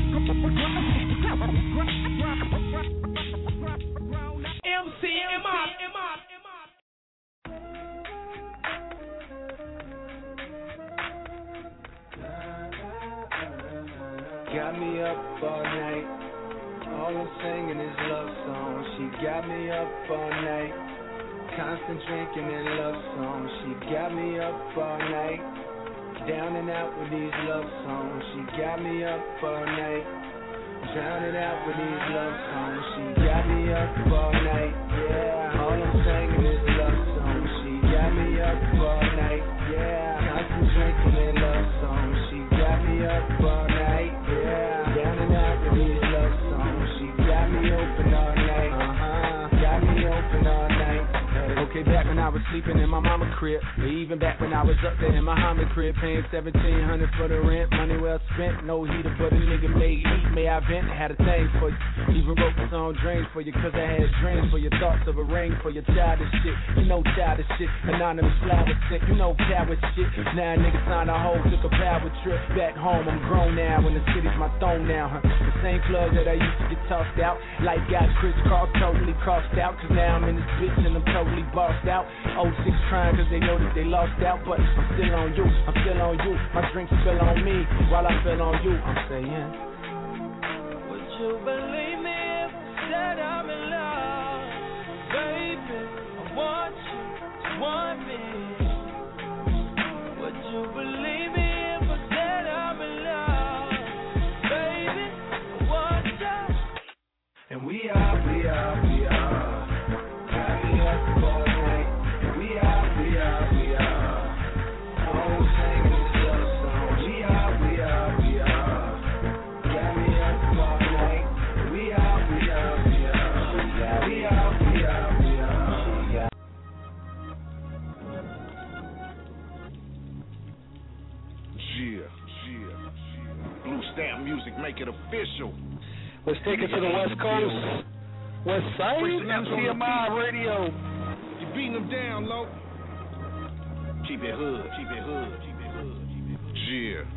Got me up all night. All I'm singing is love songs. She got me up all night. Constant drinking and love songs. She got me up all night. Down and out with these love songs. She got me up all night. Drowning out with these love songs. She got me up all night. Yeah. All I'm singing is love songs. She got me up all night. Yeah. Constant drinking and love songs. She got me up all night. Yeah. Down and out with these love songs. She got me open all night. Got me open all night. Okay, back when I was sleeping in my mama crib, or even back when I was up there in my Muhammad crib, paying $1,700 for the rent, money well spent, no heater, but a nigga made heat, may I vent, had a thing for you, even wrote the song Dreams for you, cause I had dreams for your thoughts of a ring for your childish shit, you know childish shit, anonymous flower sick, you know coward shit, now niggas signed a hoe, took a power trip, back home, I'm grown now, and the city's my throne now, the same club that I used to get tossed out, like got crisscrossed, totally crossed out, cause now I'm in this bitch and I'm totally bossed out. 06 trying cause they know that they lost out, but I'm still on you, I'm still on you. My drinks spill on me while I feel on you. I'm saying, would you believe me if I said I'm in love? Baby, I want you to want me. Would you believe me if I said I'm in love? Baby, I want you. And we are. Stamp music, make it official. Let's take it to the West Coast. West Side, MCMI Radio. You beating them down, low. Keep it hood, keep it hood, keep it hood, keep it hood.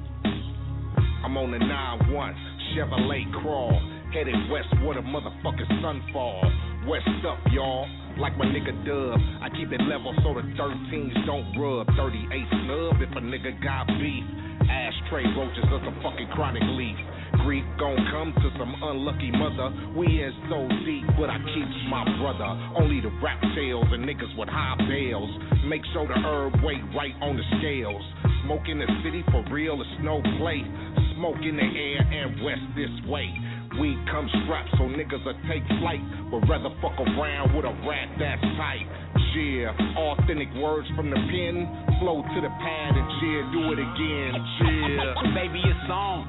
Yeah. I'm on the 9-1 Chevrolet Crawl, headed west where the motherfucking sun fall. West up, y'all. Like my nigga Dub, I keep it level so the 13s don't rub. 38 snub if a nigga got beef. Ashtray roaches are some fucking chronic leaf. Grief gon' come to some unlucky mother. We in so deep, but I keeps my brother. Only the rap tails and niggas with high bails. Make sure the herb weight right on the scales. Smoke in the city for real, it's no play. Smoke in the air and west this way. Weed come strapped so niggas will take flight, but rather fuck around with a rat that's tight. Yeah, authentic words from the pen, flow to the pad and do it again. Yeah, baby, it's on.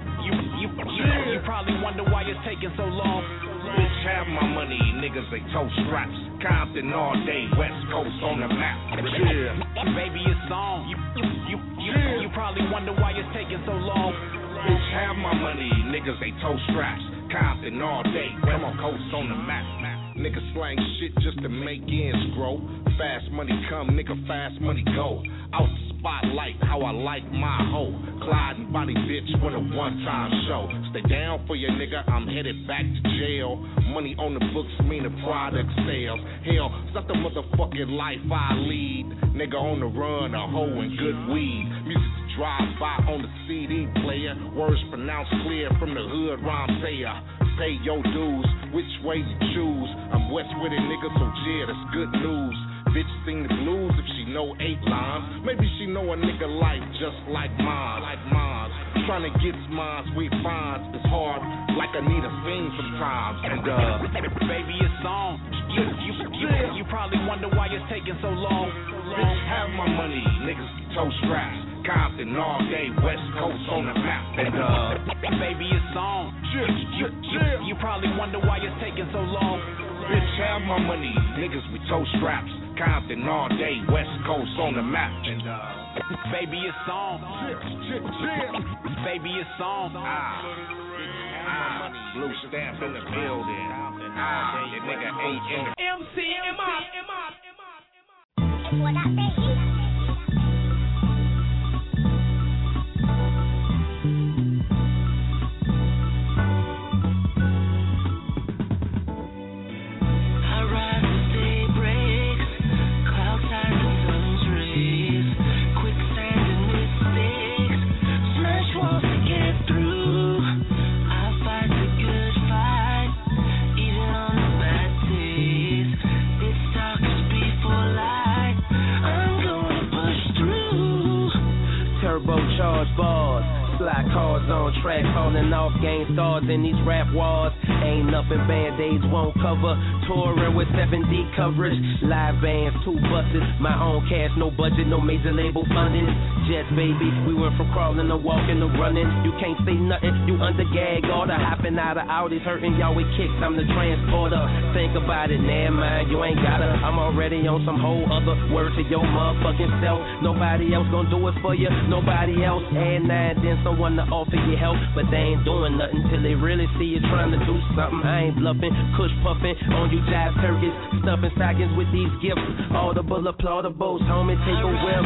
You probably wonder why it's taking so long. Bitch, have my money, niggas they toe straps. Compton all day, West Coast on the map. Yeah, baby, it's on. You probably wonder why it's taking so long. Bitch, have my money, niggas they toe straps. Compton all day, West Coast on the map. Niggas slang shit just to make ends grow. Fast money come, nigga, fast money go. Out the spotlight, how I like my hoe. Clyde and Bonnie bitch with a one-time show. Stay down for your nigga, I'm headed back to jail. Money on the books mean the product sales. Hell, it's not the motherfucking life I lead. Nigga on the run, a hoe and good weed. Music to drive by on the CD player. Words pronounced clear from the hood rhyme sayer. Pay your dues, which way you choose. I'm west with it, nigga, so yeah, that's good news. Bitch sing the blues if she know 8 lines. Maybe she know a nigga life just like mine. Trying to get mine, sweet finds. It's hard, like I need a sing sometimes. And baby, it's on. You probably wonder why it's taking so long. Bitch, have my money, niggas toe straps. Compton all day, West Coast on the map. And baby, it's on. You probably wonder why it's taking so long. Bitch, have my money, niggas with toe straps. Compton all day, West Coast on the map. And baby, it's on. Baby, it's on. Blue stamp in the building. That nigga ain't in the MCMI. It's what I say. Charge bars, slide cars on track, falling off game stars in these rap wars. Ain't nothing band-aids won't cover. Touring with 7D coverage, live bands, 2 buses, my own cash, no budget, no major label funding. Jets, baby, we went from crawling to walking to running. You can't say nothing, you under gag order. Hopping out of Audis, hurting y'all with kicks, I'm the transporter. Think about it, never mind, you ain't gotta. I'm already on some whole other word to your motherfucking self. Nobody else gonna do it for you, nobody else. And now and then someone to offer you help, but they ain't doing nothing till they really see you trying to do something. I ain't bluffing, kush puffing on you jive turkeys, stuffing stockings with these gifts. Audible, applaudables, homie, take a whip.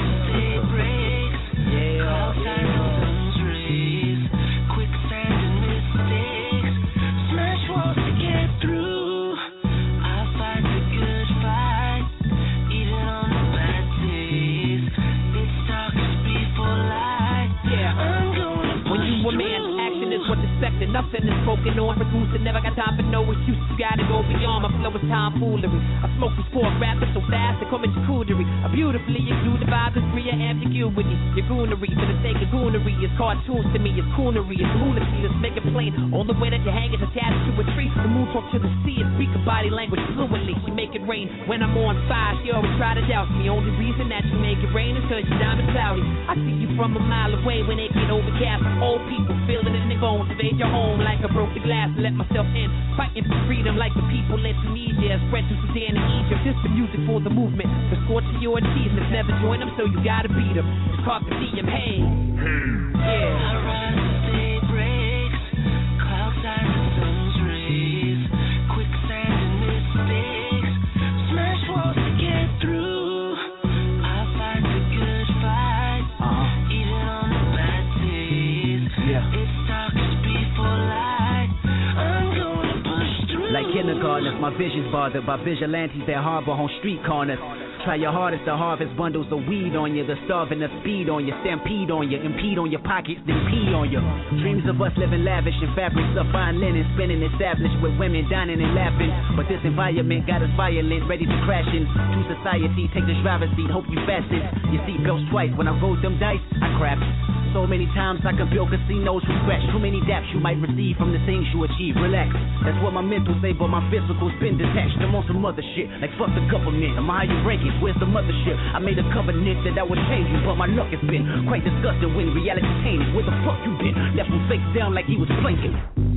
Quicksand and mistakes, smash walls to get through. I fight the good fight, even on the bad days. It's darkest before light. I'm gonna push. When you a man, action is what's expected. Nothing is spoken or produced, and never got time for no excuses. You gotta go beyond. My flow is tomfoolery. I smoke these poor rappers so fast they come in charcuterie. I beautifully exude the vibe that's free of ambiguity. Your goonery, for the sake of goonery, it's cartoons to me, it's coonery, it's lunacy. Let's make it plain. On the way that you hang is attached to a tree. The moon talk to the sea and speak a body language fluently. She make it rain when I'm on fire. She always try to doubt me. Only reason that you make it rain is cause you're diamond cloudy. I see you from a mile away when it get overcast. Old people feel it in their bones. Invade your home like I broke the glass and let myself in. Fighting for freedom like the people in Tunisia. Spread to Sudan and Egypt. This the music for the movement. The scorching your achievements. Never join them, so you gotta beat them. It's called the DM. Hey. Yeah. I rise as day breaks, clouds hide the sun's rays. Quicksand and mistakes, smash walls to get through. I fight the good fight, even on the bad days. It's darkest before light. I'm gonna push through. Like kindergartners, my vision's bothered by vigilantes that harbor on street corners. Try your hardest to harvest bundles of weed on you. The starving, the speed on you, stampede on you, impede on your pockets, then pee on you. Dreams of us living lavish in fabrics of fine linen, spinning established with women dining and laughing. But this environment got us violent, ready to crash into society. Take the driver's seat, hope you fasten your seatbelts twice. When I rolled them dice, I crapped. So many times I can build casinos from scratch. Too many daps you might receive from the things you achieve. Relax, that's what my mental say, but my physical's been detached. I'm on some other shit, like fuck the government. I'm higher rankings, where's the mothership? I made a covenant that I would change you, but my luck has been quite disgusting when reality tainted. Where the fuck you been? Left him face down like he was blinking.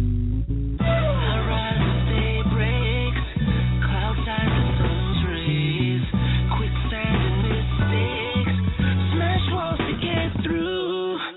I rise as day breaks, clouds hide the sun's rays. Quicksand and mistakes, smash walls to get through.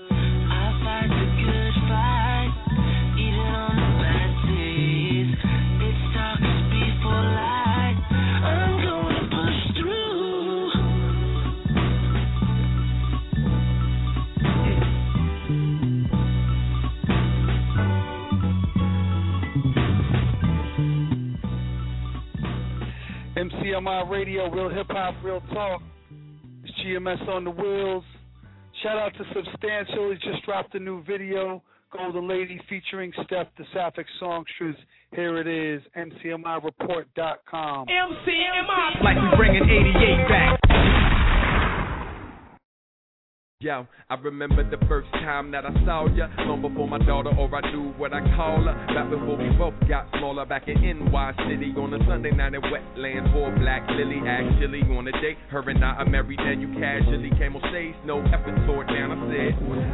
MCMI Radio, Real Hip Hop, Real Talk. It's GMS on the wheels. Shout out to Substantial. He just dropped a new video, Golden Lady, featuring Steph, the Sapphic Songstress. Here it is, MCMIReport.com. MCMI. Like we bringing 88 back. Yo, I remember the first time that I saw ya, long before my daughter or I knew what I call her. Back before we both got smaller, back in NY City on a Sunday night at Wetlands for Black Lily. Actually on a date, her and I are married and you casually came on stage, no effort toward down. I said,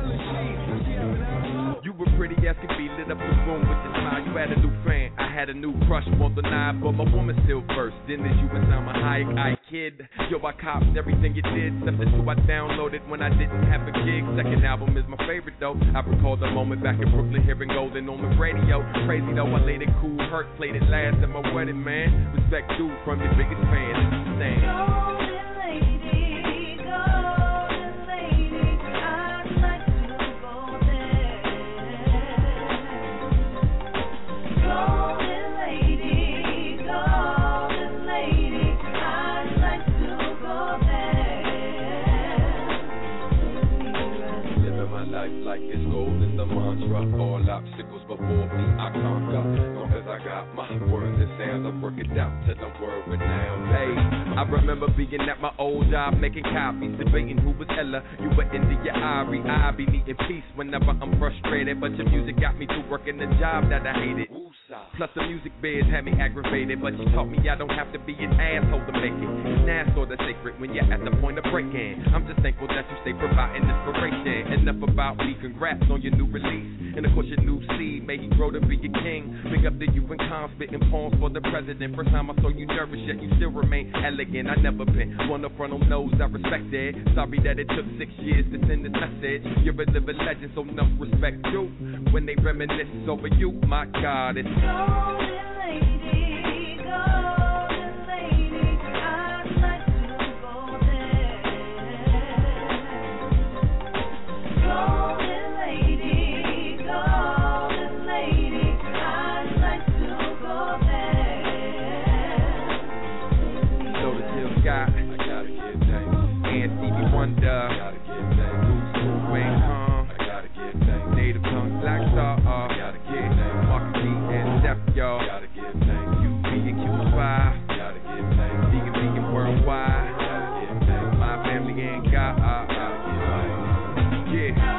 you were pretty as could be, lit up the room with your smile. You had a new fan, I had a new crush, more than I, but my woman still first. Then as you and Salma Hayek, kid. Yo, I copped everything you did, except the two I downloaded when I didn't have a gig. Second album is my favorite though. I recall the moment back in Brooklyn hearing Golden on the radio. Crazy though, I laid it cool, Hurt played it last at my wedding, man. Respect due from your biggest fan. Stand. Like it's gold in the mantra. All obstacles before me, I conquer. Long as I got my words and sounds, I work it out till I'm world renowned. Hey, I remember being at my old job making copies, debating who was Ella. You were India Ari. I be needing peace whenever I'm frustrated, but your music got me to working the job that I hated. Plus the music biz had me aggravated, but you taught me I don't have to be an asshole to make it. Now sort of sacred when you're at the point of breaking. I'm just thankful that you stay providing inspiration. Enough about me, congrats on your new release. And of course your new seed, may he grow to be a king. Big up to you and Con, spitting poems for the president. First time I saw you nervous, yet you still remain elegant. I never been one of front on nose, I respect it. Sorry that it took 6 years to send this message. You're a living legend, so enough respect you. When they reminisce over you, my God, it's golden lady, golden lady, I'd like to go there. Golden lady, golden lady, I'd like to go there. So the Jill Scott, I gotta get thanks. And Stevie Wonder, I gotta get thanks. Bruce Wu Wayne Kong, I gotta get thanks. Native Tongue Black Star, I gotta get thanks. Marcus D and Steph, y'all, gotta get thanks. UB and Q5, gotta get thanks. Vegan worldwide, gotta get thanks. My family and God, gotta get thanks. Yeah.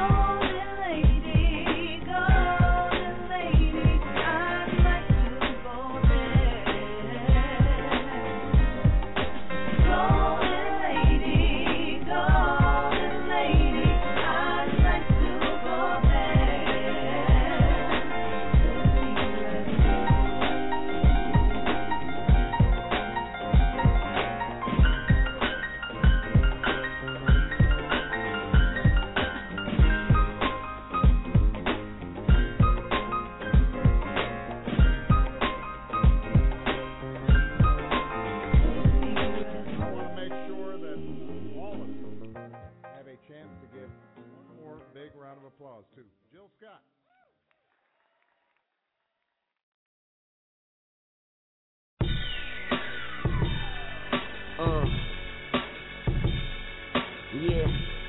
Applause to Jill Scott. Yeah.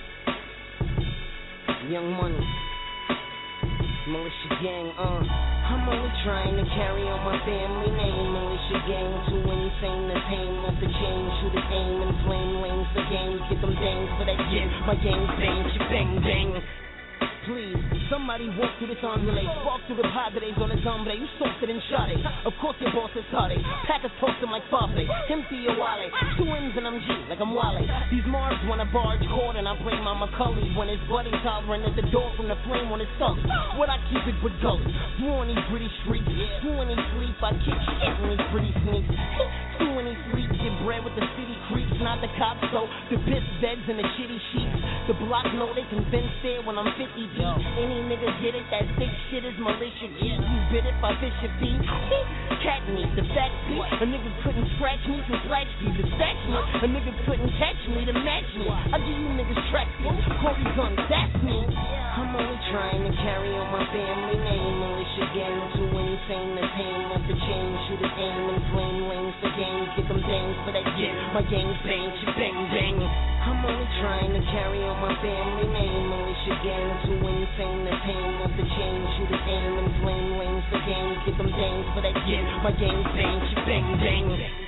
Young Money. Militia Gang, I'm only trying to carry on my family name. Militia Gang, too insane to tame. Not the change, shoot the aim and flame lanes for games. Get them dangs for that yeah. My gang bang, bang, bang. Please, somebody walk through this ambulance. Walk through the padres on his hombre. You softer than Sade. Of course your boss is Sade. Packers toss him like Favre. Empty your wallet. 2 M's and I'm G, like I'm Wale. These Mars wanna barge court and I blame my McCully. When his buddy's hovering at the door from the flame on his sully. What I keep it but gully. Who on these pretty streets? Who when he sleep? I kick shit when these pretty sneaks. Who when he sleep? Get bread with the city creeps. Not the cops, so the piss beds and the shitty sheets. The block know they convinced there when I'm 50 deep. Any nigga get it, that thick shit is militia geek. You bit it by Bishop B. Cat meat, the fact be a nigga couldn't scratch me from flash me. The statch me, a nigga couldn't catch me to match me. I give you niggas track feet, Corey gun, that's me. I'm only trying to carry on my family name. Militia gang, too insane to tame. Let the chain, shoot his aim and flame lanes for games. Get them dangs for that yeah. My gang bang, bang, bang. I'm only trying to carry on my family name. Militia gang, too insane to tame. Let the chain, shoot his aim and flame lanes for games. Get them dangs for that yeah. My gang bang, bang, bang.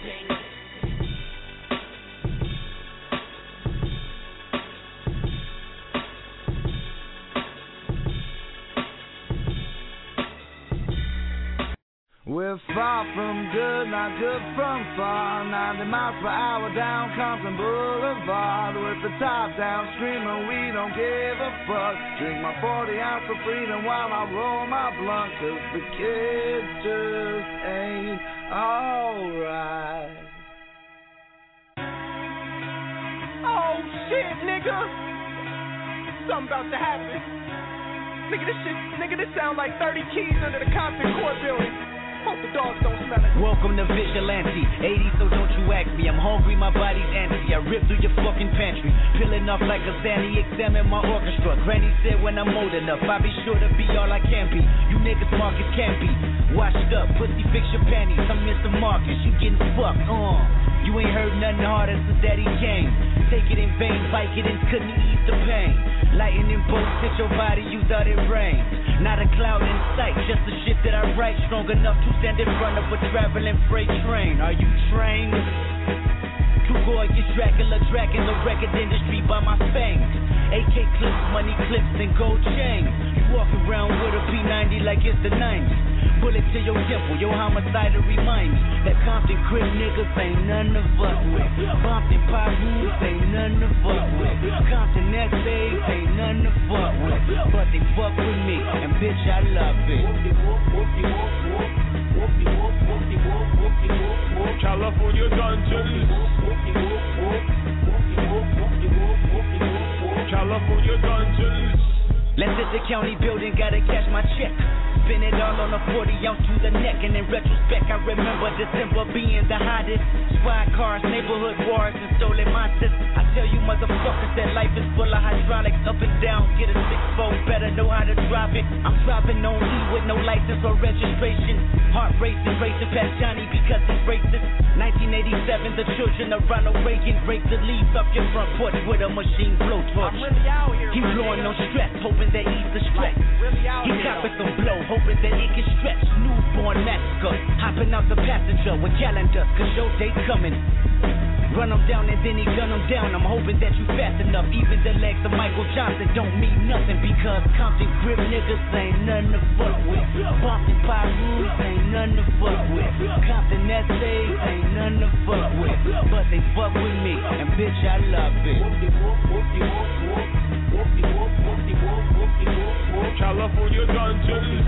We're far from good, not good from far. 90 miles per hour down Compton Boulevard. With the top down, screaming we don't give a fuck. Drink my 40 ounce of freedom while I roll my blunt. 'Cause the kids just ain't alright. shit, nigga. Something about to happen. Nigga, this sound like 30 keys under the Compton Court building. Hope the dogs don't smell it. Welcome to Vigilante 80, so don't you ask me. I'm hungry, my body's antsy. I rip through your fucking pantry, peeling off like a Sandy. Examine my orchestra. Granny said when I'm old enough, I'll be sure to be all I can be. You niggas Marcus can't be. Washed up, pussy, fix your panties. I'm Mr. Marcus, you getting fucked. You ain't heard nothing harder since Daddy came. Take it in vain, Vicodins couldn't ease the pain. Lightning bolts hit your body, you thought it rained. Not a cloud in sight, just the shit that I write. Strong enough to stand in front of a traveling freight train. Are you trained? Too gorgeous, Dracula tracking the record industry by my fangs. AK clips, money clips, and gold chains. You walk around with a P90 like it's the 90s. Bullet to your temple, your homicide to remind me that Compton crib niggas ain't none to fuck with. Compton pop rules ain't none to fuck with. Compton essays ain't none to fuck with. But they fuck with me, and bitch, I love it. California dungeons. California dungeons. Let's hit the county building, gotta cash my check. Spin it all on a 40-ounce to the neck. And in retrospect, I remember December being the hottest. Squad cars, neighborhood wars, and stolen monsters. I tell you motherfuckers that life is full of hydraulics. Up and down, get a 6-4, better know how to drop it. I'm driving on E with no license or registration. Heart racing past Johnny because he's racist. 1987, the children of Ronald Reagan break the leaves off your front porch with a machine blowtorch. I'm really out here. He blowing no stress, hoping that ease the stress. Really out He here. copping some blow, hoping that it can stretch. Newborn massacre, hopping out the passenger with calendars, cause your day's coming. Run him down and then he gun him down. I'm hoping that you fast enough. Even the legs of Michael Johnson don't mean nothing, because Compton grip niggas ain't nothing to fuck with. Compton pop rules ain't nothing to fuck with. Compton essays ain't nothing to fuck with. But they fuck with me, and bitch, I love it. California dungeons.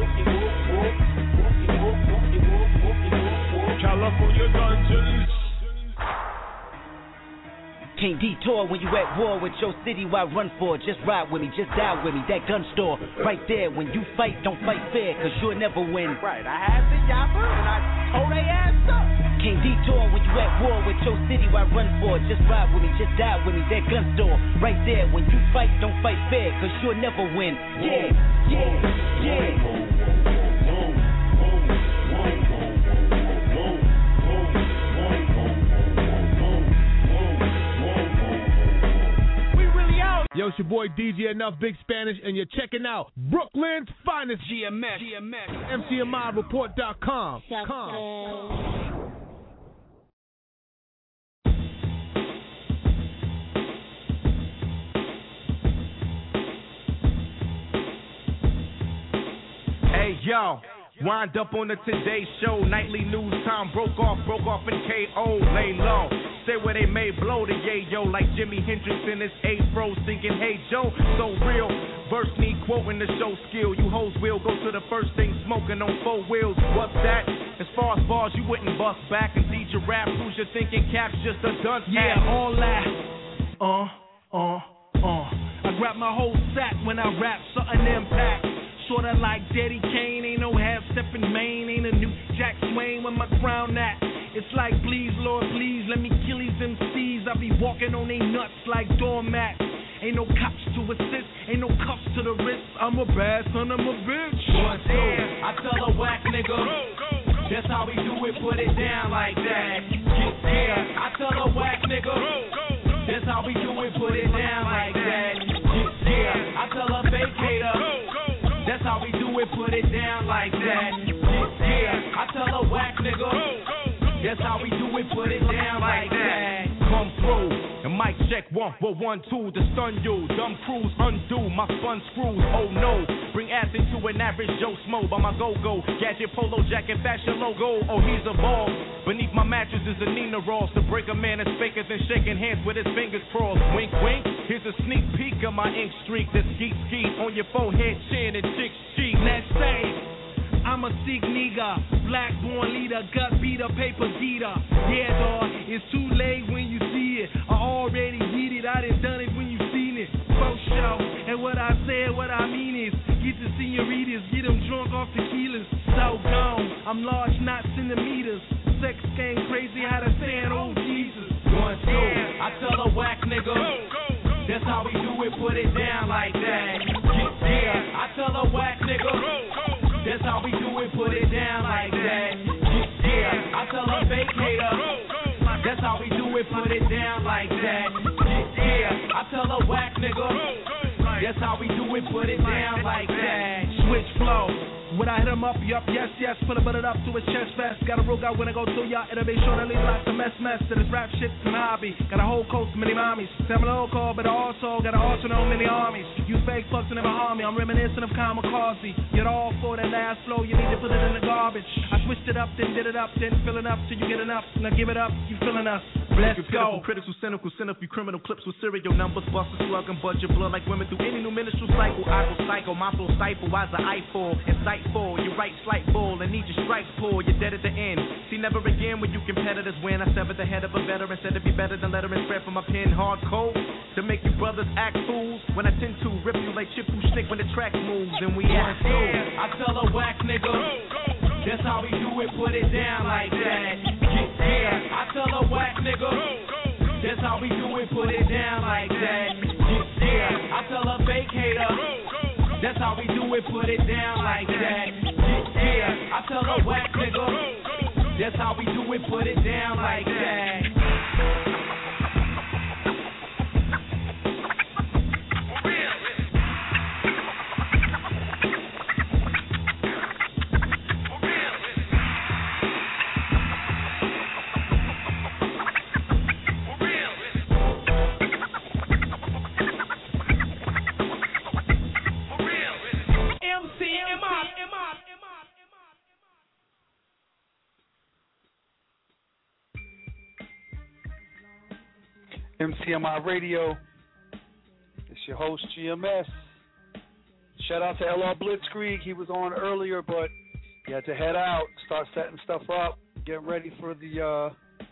California dungeons. Can't detour when you at war with your city. Why run for it? Just ride with me, just die with me. That gun store right there. When you fight, don't fight fair, cause you'll never win. Right, I had the yapper and I tore they ass up. Can't detour when you at war with your city. Why run for it? Just ride with me, just die with me. That gun store right there. When you fight, don't fight fair, cause you'll never win. Yeah, yeah, yeah. Yo, it's your boy DJ Enough Big Spanish, and you're checking out Brooklyn's finest GMX. MCMIReport.com. Hey, yo. Wind up on the Today Show, nightly news time, broke off and KO, lay low. Stay where they may blow the yayo, like Jimi Hendrix in his afro, singing Hey Joe, so real. Verse need quoting the show skill. You hoes will go to the first thing smoking on 4 wheels. What's that? As far as bars, you wouldn't bust back and see your rap. Who's your thinking cap's just a dunce? Yeah, all that. I grab my whole sack when I rap, something impact. Sorta like Daddy Kane, ain't no half-stepping Maine, ain't a new Jack Swain with my crown at. It's like, please, Lord, please, let me kill these MCs. I be walking on they nuts like doormats. Ain't no cops to assist, ain't no cuffs to the wrist. I'm a bad son of a bitch. 1, 2, I tell a whack nigga, that's how we do it, put it down like that. Yeah, I tell a whack nigga, that's how we do it, put it down like that. Yeah, I tell a fake hater, that's how we do it, put it down like that. Yeah, I tell a whack nigga, that's how we do it, put it down like that. Come through, and mic check 1, 1, 2 to stun you. Dumb crews undo my spun screws. Oh no, bring acid to an average Joe Smo by my go-go. Gadget polo jacket fashion logo. Oh, he's a ball. Beneath my mattress is a Nina Ross. To break a man is faker than shaking hands with his fingers crossed. Wink, wink. Here's a sneak peek of my ink streak. That's skeet on your forehead, chin, and chick cheek. Let's say, I'm a sick nigga, black born leader, gut beater, paper geeter. Yeah, dawg, it's too late when you see it. I already did it, I done it when you seen it. For sure, and what I said, what I mean is, get the senoritas, get them drunk off tequilas. So gone, I'm large, not centimeters. Sex game crazy, how to stand, oh Jesus. 1, 2, I tell a whack nigga, that's how we do it, put it down like that. Yeah, I tell a whack nigga, that's how we do it, put it down like that. Yeah, I tell a fake hater, that's how we do it, put it down like that. Yeah, I tell a whack nigga, that's how we do it, put it down like that. Switch flow. When I hit him up, yup, yes, yes, put it up to his chest fast. Got a real guy when I go through y'all, it'll be sure to leave like the mess. To this rap shit's an hobby. Got a whole coast of many mommies. Seminole call, but I also got an arsenal of many armies. You fake fucks and never harm me. I'm reminiscent of kamikaze. You're all for that last flow, you need to put it in the garbage. I switched it up, then did it up, then fill it up till you get enough. Now give it up, you feeling us. Let's go. Critics who cynical, cynical, criminal clips with serial numbers, busters, slug and budget blood like women through any new ministerial cycle. I go psycho, my flow stifle, why's the eyeful? Insightful, you right slight bull and need your stripes pull, you're dead at the end. See, never again when you competitors win. I severed the head of a veteran, said it'd be better than lettering spread from my pen hard code to make you brothers act fools. When I tend to rip you like Chip who Schnick when the track moves and we act fools. I tell a whack nigga, that's how we do it, put it down like that. Yeah, I tell a whack nigga, that's how we do it, put it down like that. Yeah, I tell a fake hater, that's how we do it, put it down like that. Yeah, I tell a whack nigga, that's how we do it, put it down like that. MCMI Radio. It's your host, GMS. Shout out to LR Blitzkrieg. He was on earlier, but he had to head out, start setting stuff up, getting ready for the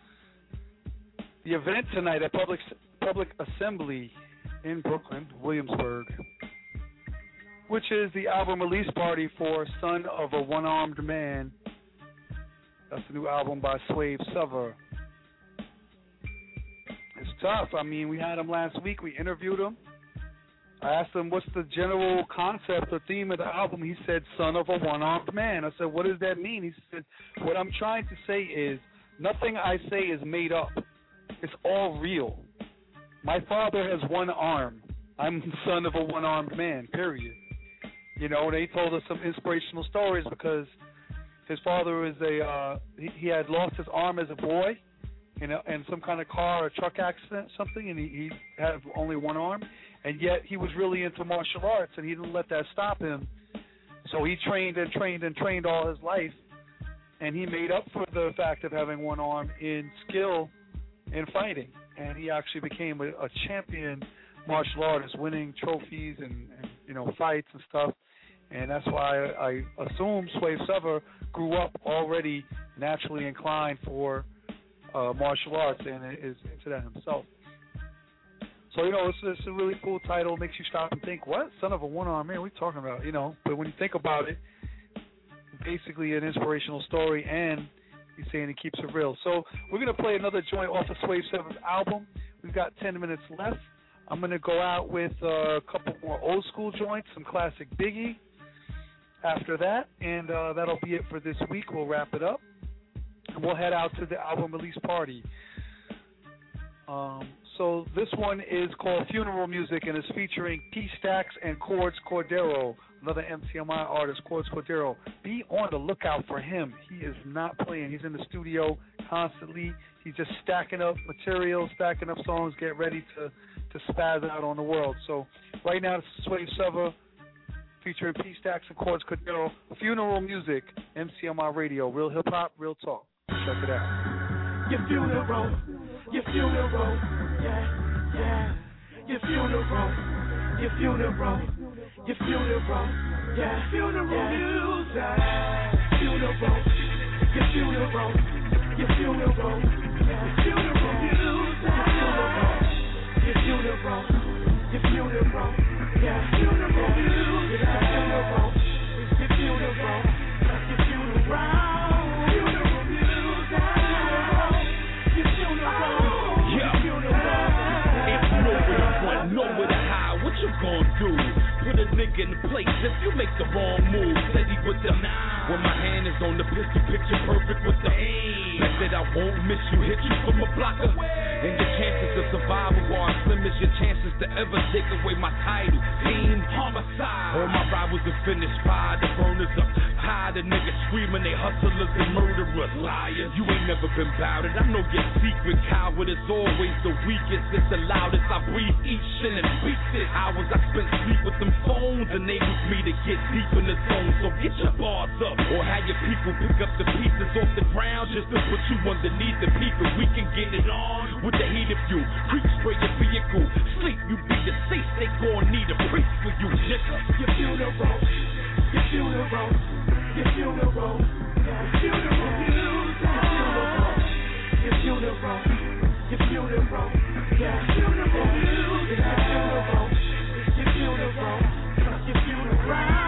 event tonight at Public Assembly in Brooklyn, Williamsburg, which is the album release party for Son of a One-Armed Man. That's the new album by Swave Sever. It's tough. I mean, we had him last week. We interviewed him. I asked him, what's the general concept or theme of the album? He said, Son of a One-Armed Man. I said, what does that mean? He said, what I'm trying to say is nothing I say is made up. It's all real. My father has one arm. I'm the son of a one-armed man, period. You know, they told us some inspirational stories because his father was he had lost his arm as a boy, you know, in some kind of car or truck accident or something, and he had only one arm, and yet he was really into martial arts, and he didn't let that stop him. So he trained and trained and trained all his life, and he made up for the fact of having one arm in skill in fighting, and he actually became a champion martial artist, winning trophies and you know, fights and stuff. And that's why I assume Swave Sever grew up already naturally inclined for martial arts and is into that himself. So, you know, it's a really cool title. Makes you stop and think, what? Son of a one-armed man? What are we talking about? You know, but when you think about it, basically an inspirational story, and he's saying he keeps it real. So we're going to play another joint off of Swave Sever's album. We've got 10 minutes left. I'm going to go out with a couple more old school joints, some classic Biggie after that, and that'll be it for this week. We'll wrap it up, and we'll head out to the album release party. So this one is called Funeral Music, and is featuring P-Stacks and Chords Cordero, another MCMI artist, Chords Cordero. Be on the lookout for him. He is not playing. He's in the studio constantly. He's just stacking up material, stacking up songs, get ready to spaz out on the world. So right now, this is Swave Sever featuring P-Stacks and Chords Cordero. Funeral Music, MCMI Radio. Real hip-hop, real talk. Check it out. Your funeral, yeah. Your funeral, your funeral, your funeral. Yeah, funeral music. Funeral. Your funeral. Your funeral. Yeah, funeral music. Your funeral. Your funeral. Yeah, funeral music. Your funeral. Your funeral. Your funeral. Funeral music. Your funeral. Yeah. If you know where to run, know where to hide, what you gonna do? Put a nigga in the place if you make the wrong move. Steady with the when my hand is on the pistol, picture perfect with the aim. Bet that I won't miss you, hit you from a blocker. And your chances of survival are as slim as your chances to ever take away my title. Team homicide. All my rivals are finished, fire the burners up. Tired of niggas screaming they hustlers and murderers. Liars, you ain't never been bout it. I know your secret, coward is always the weakest. It's the loudest. I breathe each shit and beats it. Hours I spent sleep with them phones enables me to get deep in the zone. So get your bars up, or have your people pick up the pieces off the ground just to put you underneath the peak, and we can get it on with the heat of you. Creep spray your vehicle, sleep you be deceased. They gon' need a priest for you, nigga. Your funeral, your funeral, your funeral, your funeral music. Your funeral, your funeral, yeah, funeral music. Your funeral, your funeral, your funeral.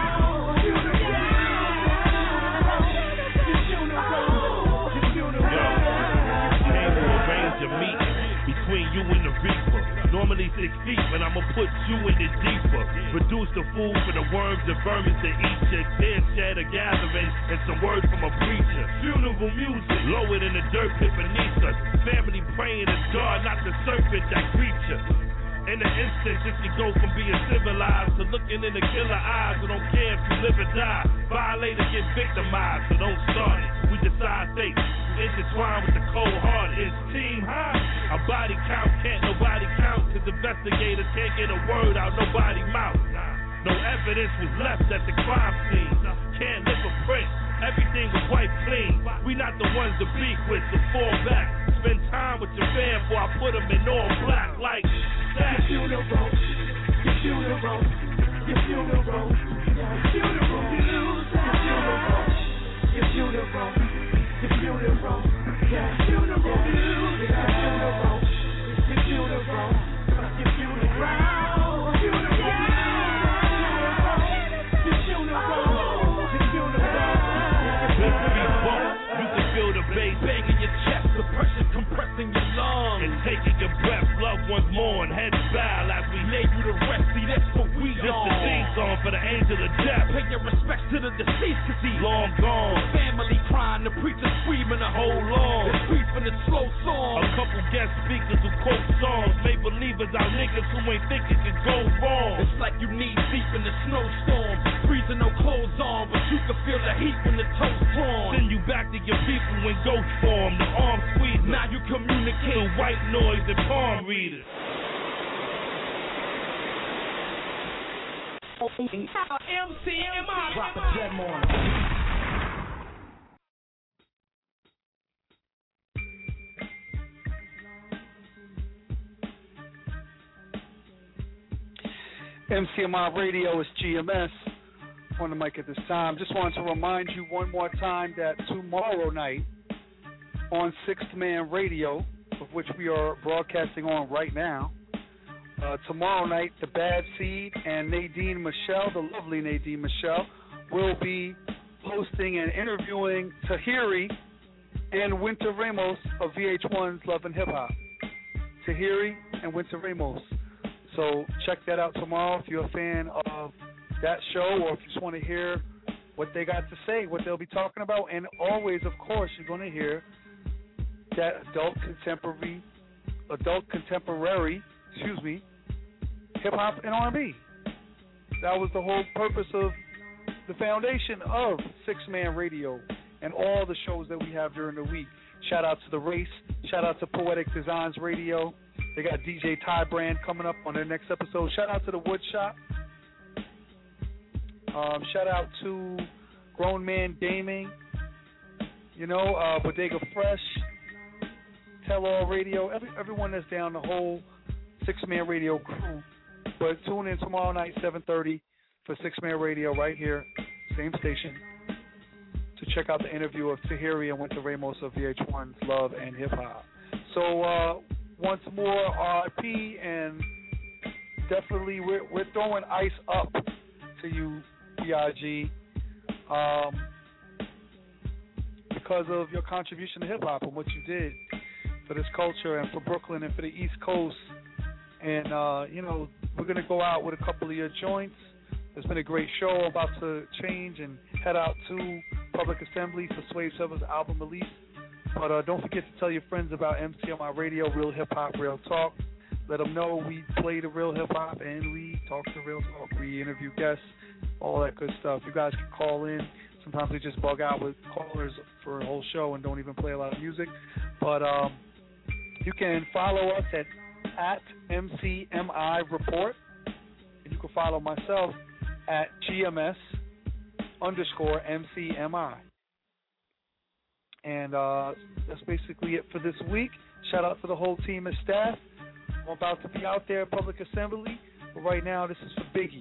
Between you and the reaper, normally 6 feet, but I'ma put you in it deeper. Produce the food for the worms and vermin to eat. Your tears shed a gathering and some words from a preacher. Funeral music, lower than the dirt pit beneath us. Family praying to God, not the serpent that creature. In an instant, just to go from being civilized to looking in the killer eyes. I don't care if you live or die. Violator get victimized, so don't start it. We decide fate. Intertwined with the cold heart. It's team high. Our body count can't nobody count. Cause investigators can't get a word out nobody mouth. No evidence was left at the crime scene. Can't lift a print. Everything was wiped clean. We not the ones to beef with, so fall back. Spend time with your fam before I put them in all black like that. Your funeral, your funeral, your funeral, your funeral music. Your funeral, your funeral, yeah, funeral music. Your funeral, your funeral, your funeral. Banging your chest, the pressure compressing your lungs, and taking your breath. Loved ones mourn, heads bow as we lay you to rest. See, that's what we on. This the theme song for the angel of death. Pay your respects to the deceased, cause he's long gone. The family crying, the preacher screaming to hold on. It's grief in the slow song. A couple guest speakers who quote songs. Make believers out niggas who ain't think it could go wrong. It's like you knee deep in the snowstorm, freezing no clothes on, but you can feel the heat when the toast drawn. Send you back to your people in ghost form. The arm squeeze. Now you communicate through white noise and palm readers. MCMI. Drop a gem on it. MCMI Radio is GMS on the mic at this time. Just wanted to remind you one more time that tomorrow night on Sixth Man Radio, of which we are broadcasting on right now, tomorrow night, the Bad Seed and Nadine Michelle, the lovely Nadine Michelle, will be hosting and interviewing Tahiri and Winter Ramos of VH1's Love and Hip Hop. Tahiri and Winter Ramos. So check that out tomorrow if you're a fan of that show, or if you just want to hear what they got to say, what they'll be talking about. And always, of course, you're going to hear that adult contemporary, hip-hop and R&B. That was the whole purpose of the foundation of Six Man Radio and all the shows that we have during the week. Shout out to The Race. Shout out to Poetic Designs Radio. They got DJ Ty Brand coming up on their next episode. Shout out to The Wood Shop. Shout out to Grown Man Gaming. Bodega Fresh. Tell All Radio. Everyone that's down, the whole Six Man Radio crew. But tune in tomorrow night, 7:30, for Six Man Radio right here, same station, to check out the interview of Tahiri and Winter Ramos of VH1's Love and Hip Hop. So once more, RIP, and definitely we're throwing ice up to you, B.I.G., because of your contribution to hip hop and what you did for this culture and for Brooklyn and for the East Coast. And we're gonna go out with a couple of your joints. It's been a great show. I'm about to change and head out to Public Assembly for Swave Silver's album release. But don't forget to tell your friends about MCMI Radio, Real Hip Hop, Real Talk. Let them know we play the real hip hop and we talk the real talk. We interview guests, all that good stuff. You guys can call in. Sometimes we just bug out with callers for a whole show and don't even play a lot of music. But you can follow us at MCMI Report. And you can follow myself at GMS_MCMI. And that's basically it for this week. Shout out to the whole team and staff. I'm about to be out there at Public Assembly, but right now this is for Biggie.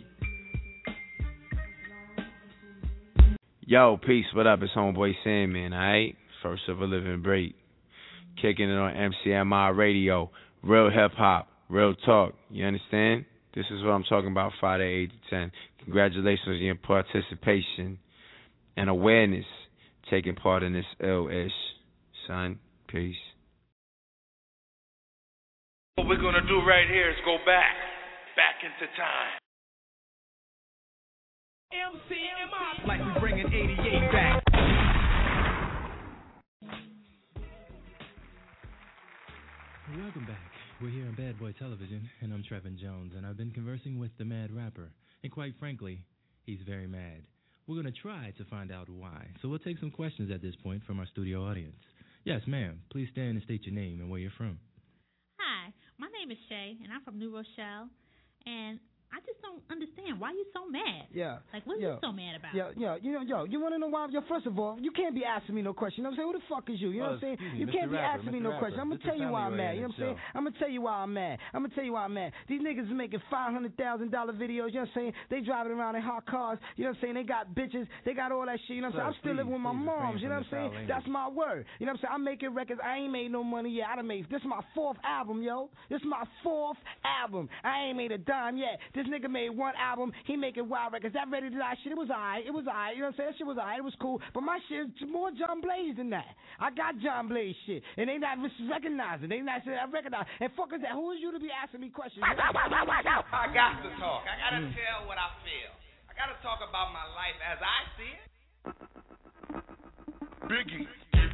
Yo, peace, what up? It's Homeboy Sandman, alright? First of a living break. Kicking it on MCMI Radio. Real hip-hop, real talk. You understand? This is what I'm talking about, Friday 8 to 10. Congratulations on your participation and awareness taking part in this ill-ish. Son, peace. What we're going to do right here is go back into time. MCMI, like we bringing 88 back. Welcome back. We're here on Bad Boy Television, and I'm Trevin Jones, and I've been conversing with the Mad Rapper. And quite frankly, he's very mad. We're going to try to find out why. So we'll take some questions at this point from our studio audience. Yes, ma'am. Please stand and state your name and where you're from. Hi, my name is Shay, and I'm from New Rochelle, and I just don't understand why you so mad. Yeah. Like, what are you so mad about? You want to know why? First of all, you can't be asking me no question. You know what I'm saying? Who the fuck is you? You know what I'm saying? You can't be asking me no question. I'm going to tell you why I'm mad. You know what I'm saying? I'm going to tell you why I'm mad. These niggas is making $500,000 videos. You know what I'm saying? They driving around in hot cars. You know what I'm saying? They got bitches. They got all that shit. You know what I'm saying? I'm still living with my moms. You know what I'm saying? That's my word. You know what I'm saying? I'm making records. I ain't made no money yet. This is my 4th album, yo. This is my 4th album. I ain't made a dime yet. This nigga made one album. He making wild records. That Ready to Die shit, it was alright. You know what I'm saying? That shit was alright. It was cool. But my shit is more John Blaze than that. I got John Blaze shit. And they not recognizing. They not saying I recognize. And fuck is that? Who is you to be asking me questions? I got to talk. I got to tell what I feel. I got to talk about my life as I see it. Biggie.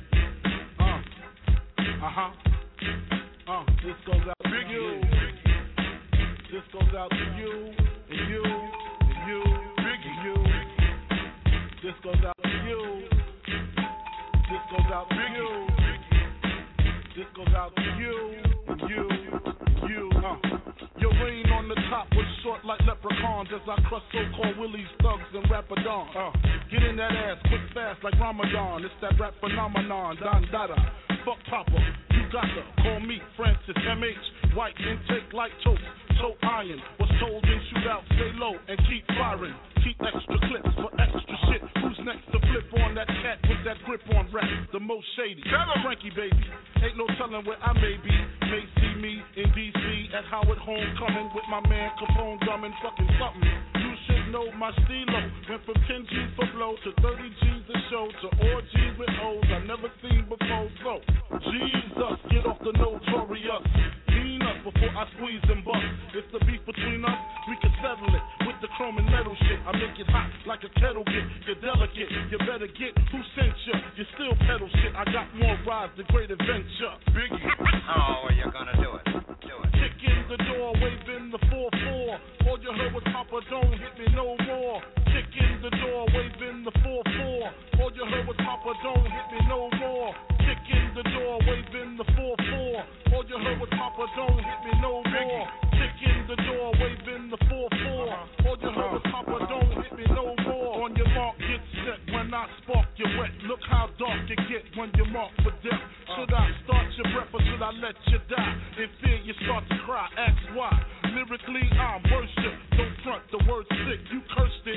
This goes out to Biggie. This goes out to you, and you, and you, Biggie, you. This goes out to you. This goes out to you. This goes out to you, and you, and you. Your reign on the top was short like leprechauns as I crush so-called willies, thugs, and rapadons. Get in that ass quick, fast like Ramadan. It's that rap phenomenon, Don Dada. Fuck Papa, you got to call me Francis M.H. White intake like toast. So iron was told in shootout, stay low and keep firing. Keep extra clips for extra shit. Who's next to flip on that cat with that grip on rap? The most shady. Frankie baby. Ain't no telling where I may be. May see me in DC at Howard Homecoming with my man Capone drumming fucking something. You should know my stilo. Went from 10 G's for blow to 30 G's a show to orgies with O's I've never seen before. So Jesus, get off the notorious. Clean up before I squeeze and bust. If the beef between us, we can settle it with the chrome and metal shit. I make it hot like a kettle get. You're delicate, you better get who sent you. You still pedal shit. I got more rides than Great Adventure. Biggie. Oh, well, you're gonna do it. Do it. Kick in the door, waving the 4-4. All you heard was Papa, don't hit me no more. Kick in the door, waving the 4-4. All you heard was Papa, don't hit me no more. Kick in the door, waving the 4-4. All you heard was Papa, don't hit me no more. Kick in the door, waving the 4-4. All you heard was Papa, don't hit me no more. On your mark, get set. When I spark you wet, look how dark you get when you're marked for death. Should I start your breath or should I let you die? In fear you start to cry, ask why. Lyrically I'm worship, don't front, the word sick, you cursed it.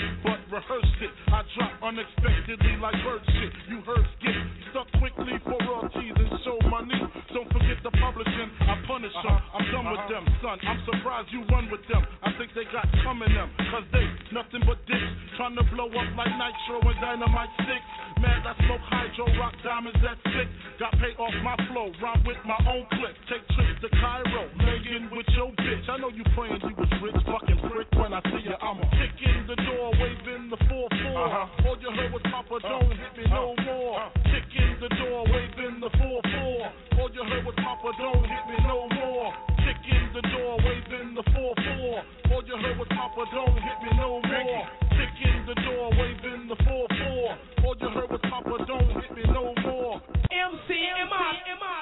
rehearsed it. I drop unexpectedly like bird shit. You heard skip, stuck quickly for royalties and show money. Don't forget the publishing, I punish them. I'm done with them, son. I'm surprised you run with them. I think they got some in them, cause they nothing but dicks. Trying to blow up like nitro and dynamite sticks. Mad I smoke hydro, rock diamonds that sick. Got paid off my flow, rhyme with my own clip. Take trips to Cairo, Megan with your bitch. I know you praying you was rich, fucking prick. When I see you, I'ma kick in the door, waving the 4-4. All you heard was Papa, don't hit me no more. Kick in the door, waving the 4-4. All you heard was Papa, don't hit me no more. Kick in the door, waving the 4-4. All you heard was Papa, don't hit me no more. Kick in the door, waving the 4-4. All you heard was Papa, don't hit me no more. MCMI.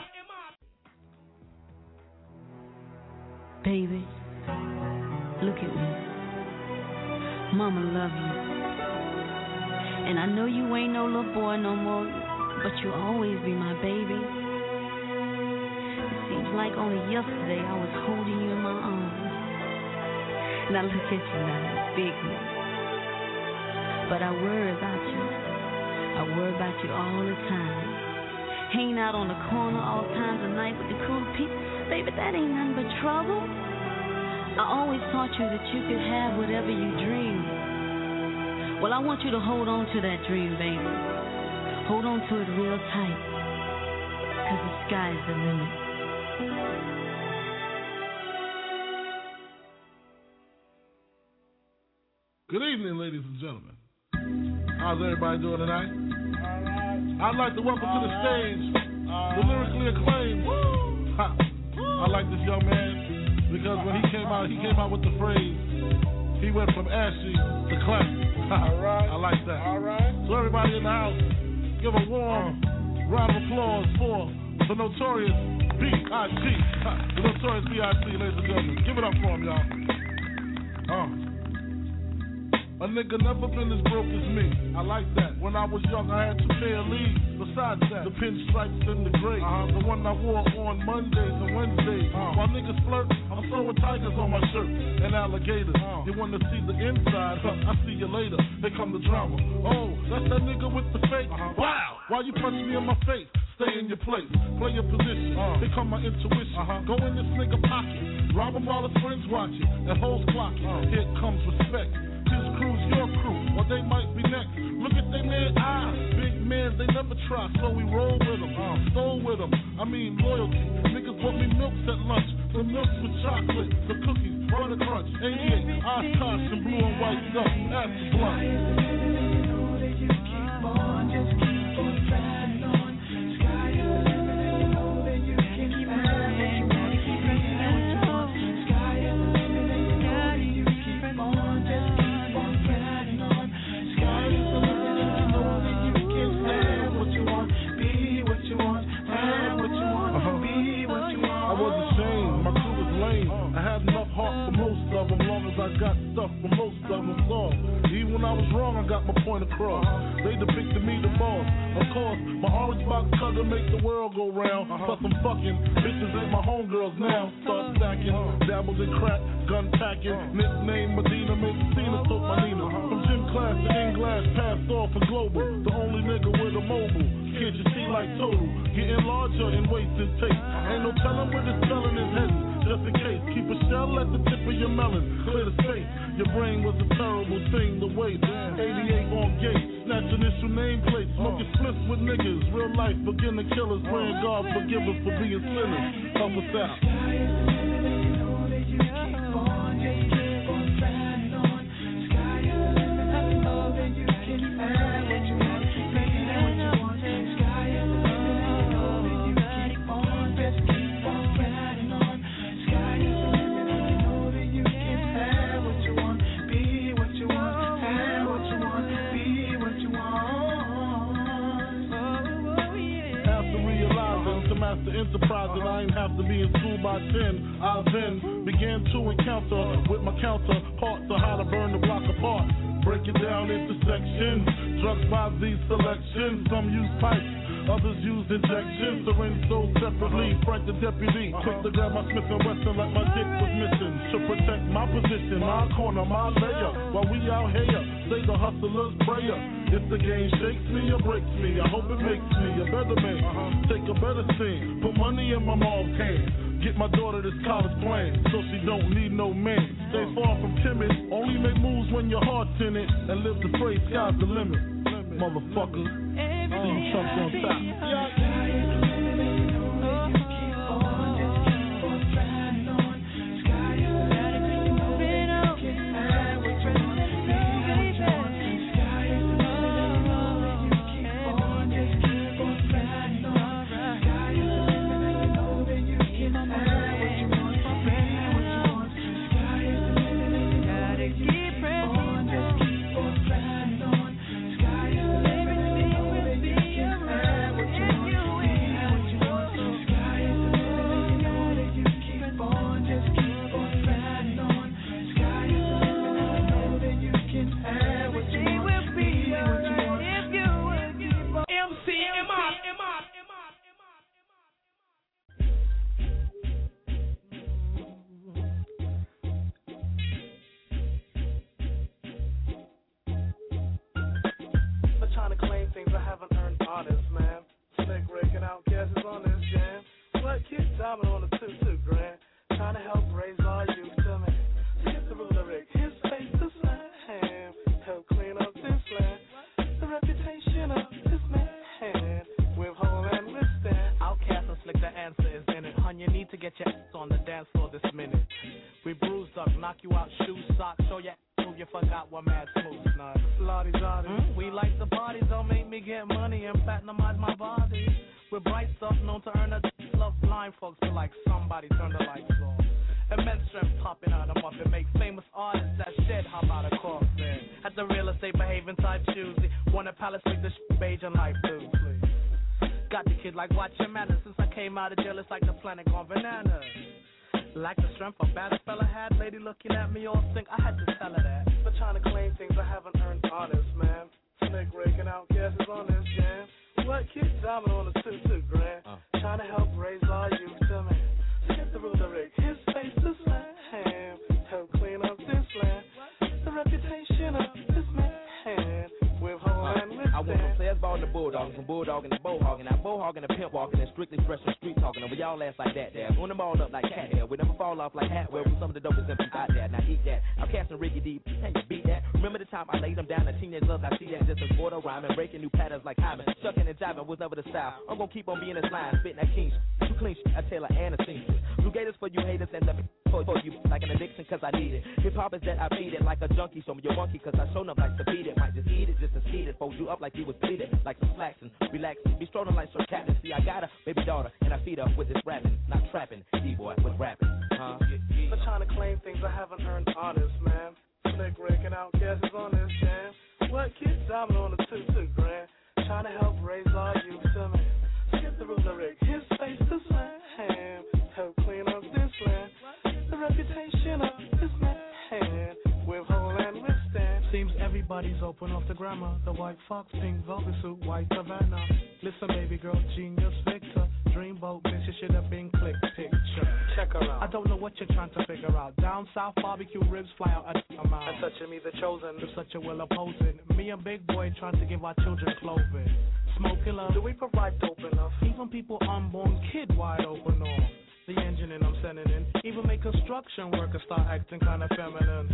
Baby, look at me. Mama love you. And I know you ain't no little boy no more, but you'll always be my baby. It seems like only yesterday I was holding you in my arms. Now look at you now, big man. But I worry about you. I worry about you all the time. Hanging out on the corner all times of night with the cool people. Baby, that ain't nothing but trouble. I always taught you that you could have whatever you dream. Well, I want you to hold on to that dream, baby. Hold on to it real tight, because the sky's the limit. Good evening, ladies and gentlemen. How's everybody doing tonight? I'd like to welcome to the stage the lyrically acclaimed. I like this young man because when he came out with the phrase, he went from ashy to classic. I like that. So everybody in the house, give a warm round of applause for the Notorious B.I.G. The Notorious B.I.G., ladies and gentlemen. Give it up for him, y'all. A nigga never been as broke as me. I like that. When I was young, I had 2 pair of leaves. Besides that, the pinstripes and the gray. The one I wore on Mondays and Wednesdays. While niggas flirt, I'm throwing tigers on my shirt and alligators. You wanna see the inside? I see you later. Here come the drama. Oh, that's that nigga with the fake. Wow! Why you punch me in my face? Stay in your place. Play your position. Here come my intuition. Go in this nigga pocket. Rob him while his friends watching. And hoes clocking. Here comes respect. His crew's your crew, or they might be next. Look at they man eyes, big man, they never try, so we roll with them, stole with them. I mean loyalty. Niggas bought me milks at lunch, the milks with chocolate, the cookies, butter crunch, 88, Oshkosh, and blue and white stuff. That's the blunt. Just keep on riding on. Sky is the limit, and you know that you can keep on riding on. Sky is the limit, and you know that you keep on just. I was ashamed, my crew was lame. I had enough heart for most of them, long as I got stuff for most of them. So, even when I was wrong, I got my point across. They depicted me the boss. Of course, my orange box color make the world go round. Plus I'm fucking bitches ain't my homegirls now. Start stacking, dabbled in crack, gun packing. Nickname Medina, Messina, took my Nina. From gym class to in-glass, passed off for global. The only nigga with a mobile. Can't you see like total? Getting larger in weight and taste. Ain't no telling where this felon is headed. Just in case, keep a shell at the tip of your melon. Clear the space. Your brain was a terrible thing to waste. 88 on gate, snatch initial nameplate. Smoking spliffs with niggas. Real life beginning killers. Praying God forgive us for being sinners. Help us out. The enterprise that I ain't have to be in school by 10. I then began to encounter with my counterparts on how to burn the block apart. Break it down into sections. Drugs by these selections. Some use pipes, Others use injections, syringe sold separately. Frank the deputy, quick to grab my Smith & Wesson like my dick was missing. To protect my position, my corner, my layer. While we out here, say the hustler's prayer. If the game shakes me or breaks me, I hope it makes me a better man. Take a better scene, put money in my mom's hand. Get my daughter this college plan, so she don't need no man. Stay far from timid, only make moves when your heart's in it. And live the phrase, sky's the limit. Motherfucker, see you chumps on top. The white fox, pink velvet suit, white Havana. Listen, baby girl, genius Victor. Dreamboat, bitch, you should have been click picture. Check her out. I don't know what you're trying to figure out. Down south, barbecue ribs fly out a mile. And touching me, the chosen. You're such a will opposing. Me and Big Boy trying to give our children clothing. Smoking love. Do we provide dope enough? Even people unborn kid wide open off. The engine and I'm sending in. Even make construction workers start acting kind of feminine.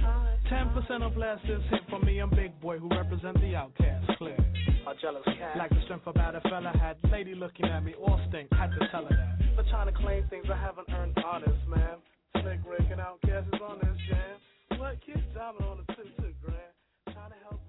10% of last is hit for me and Big Boy who represent the outcast. Clear. A jealous cat. Like the strength about a fella had. Lady looking at me all stink. Had to tell her that. But trying to claim things I haven't earned honest, man. Slick Rick and Outcast is on this jam. What kid diamond on the 2 grand? Trying to help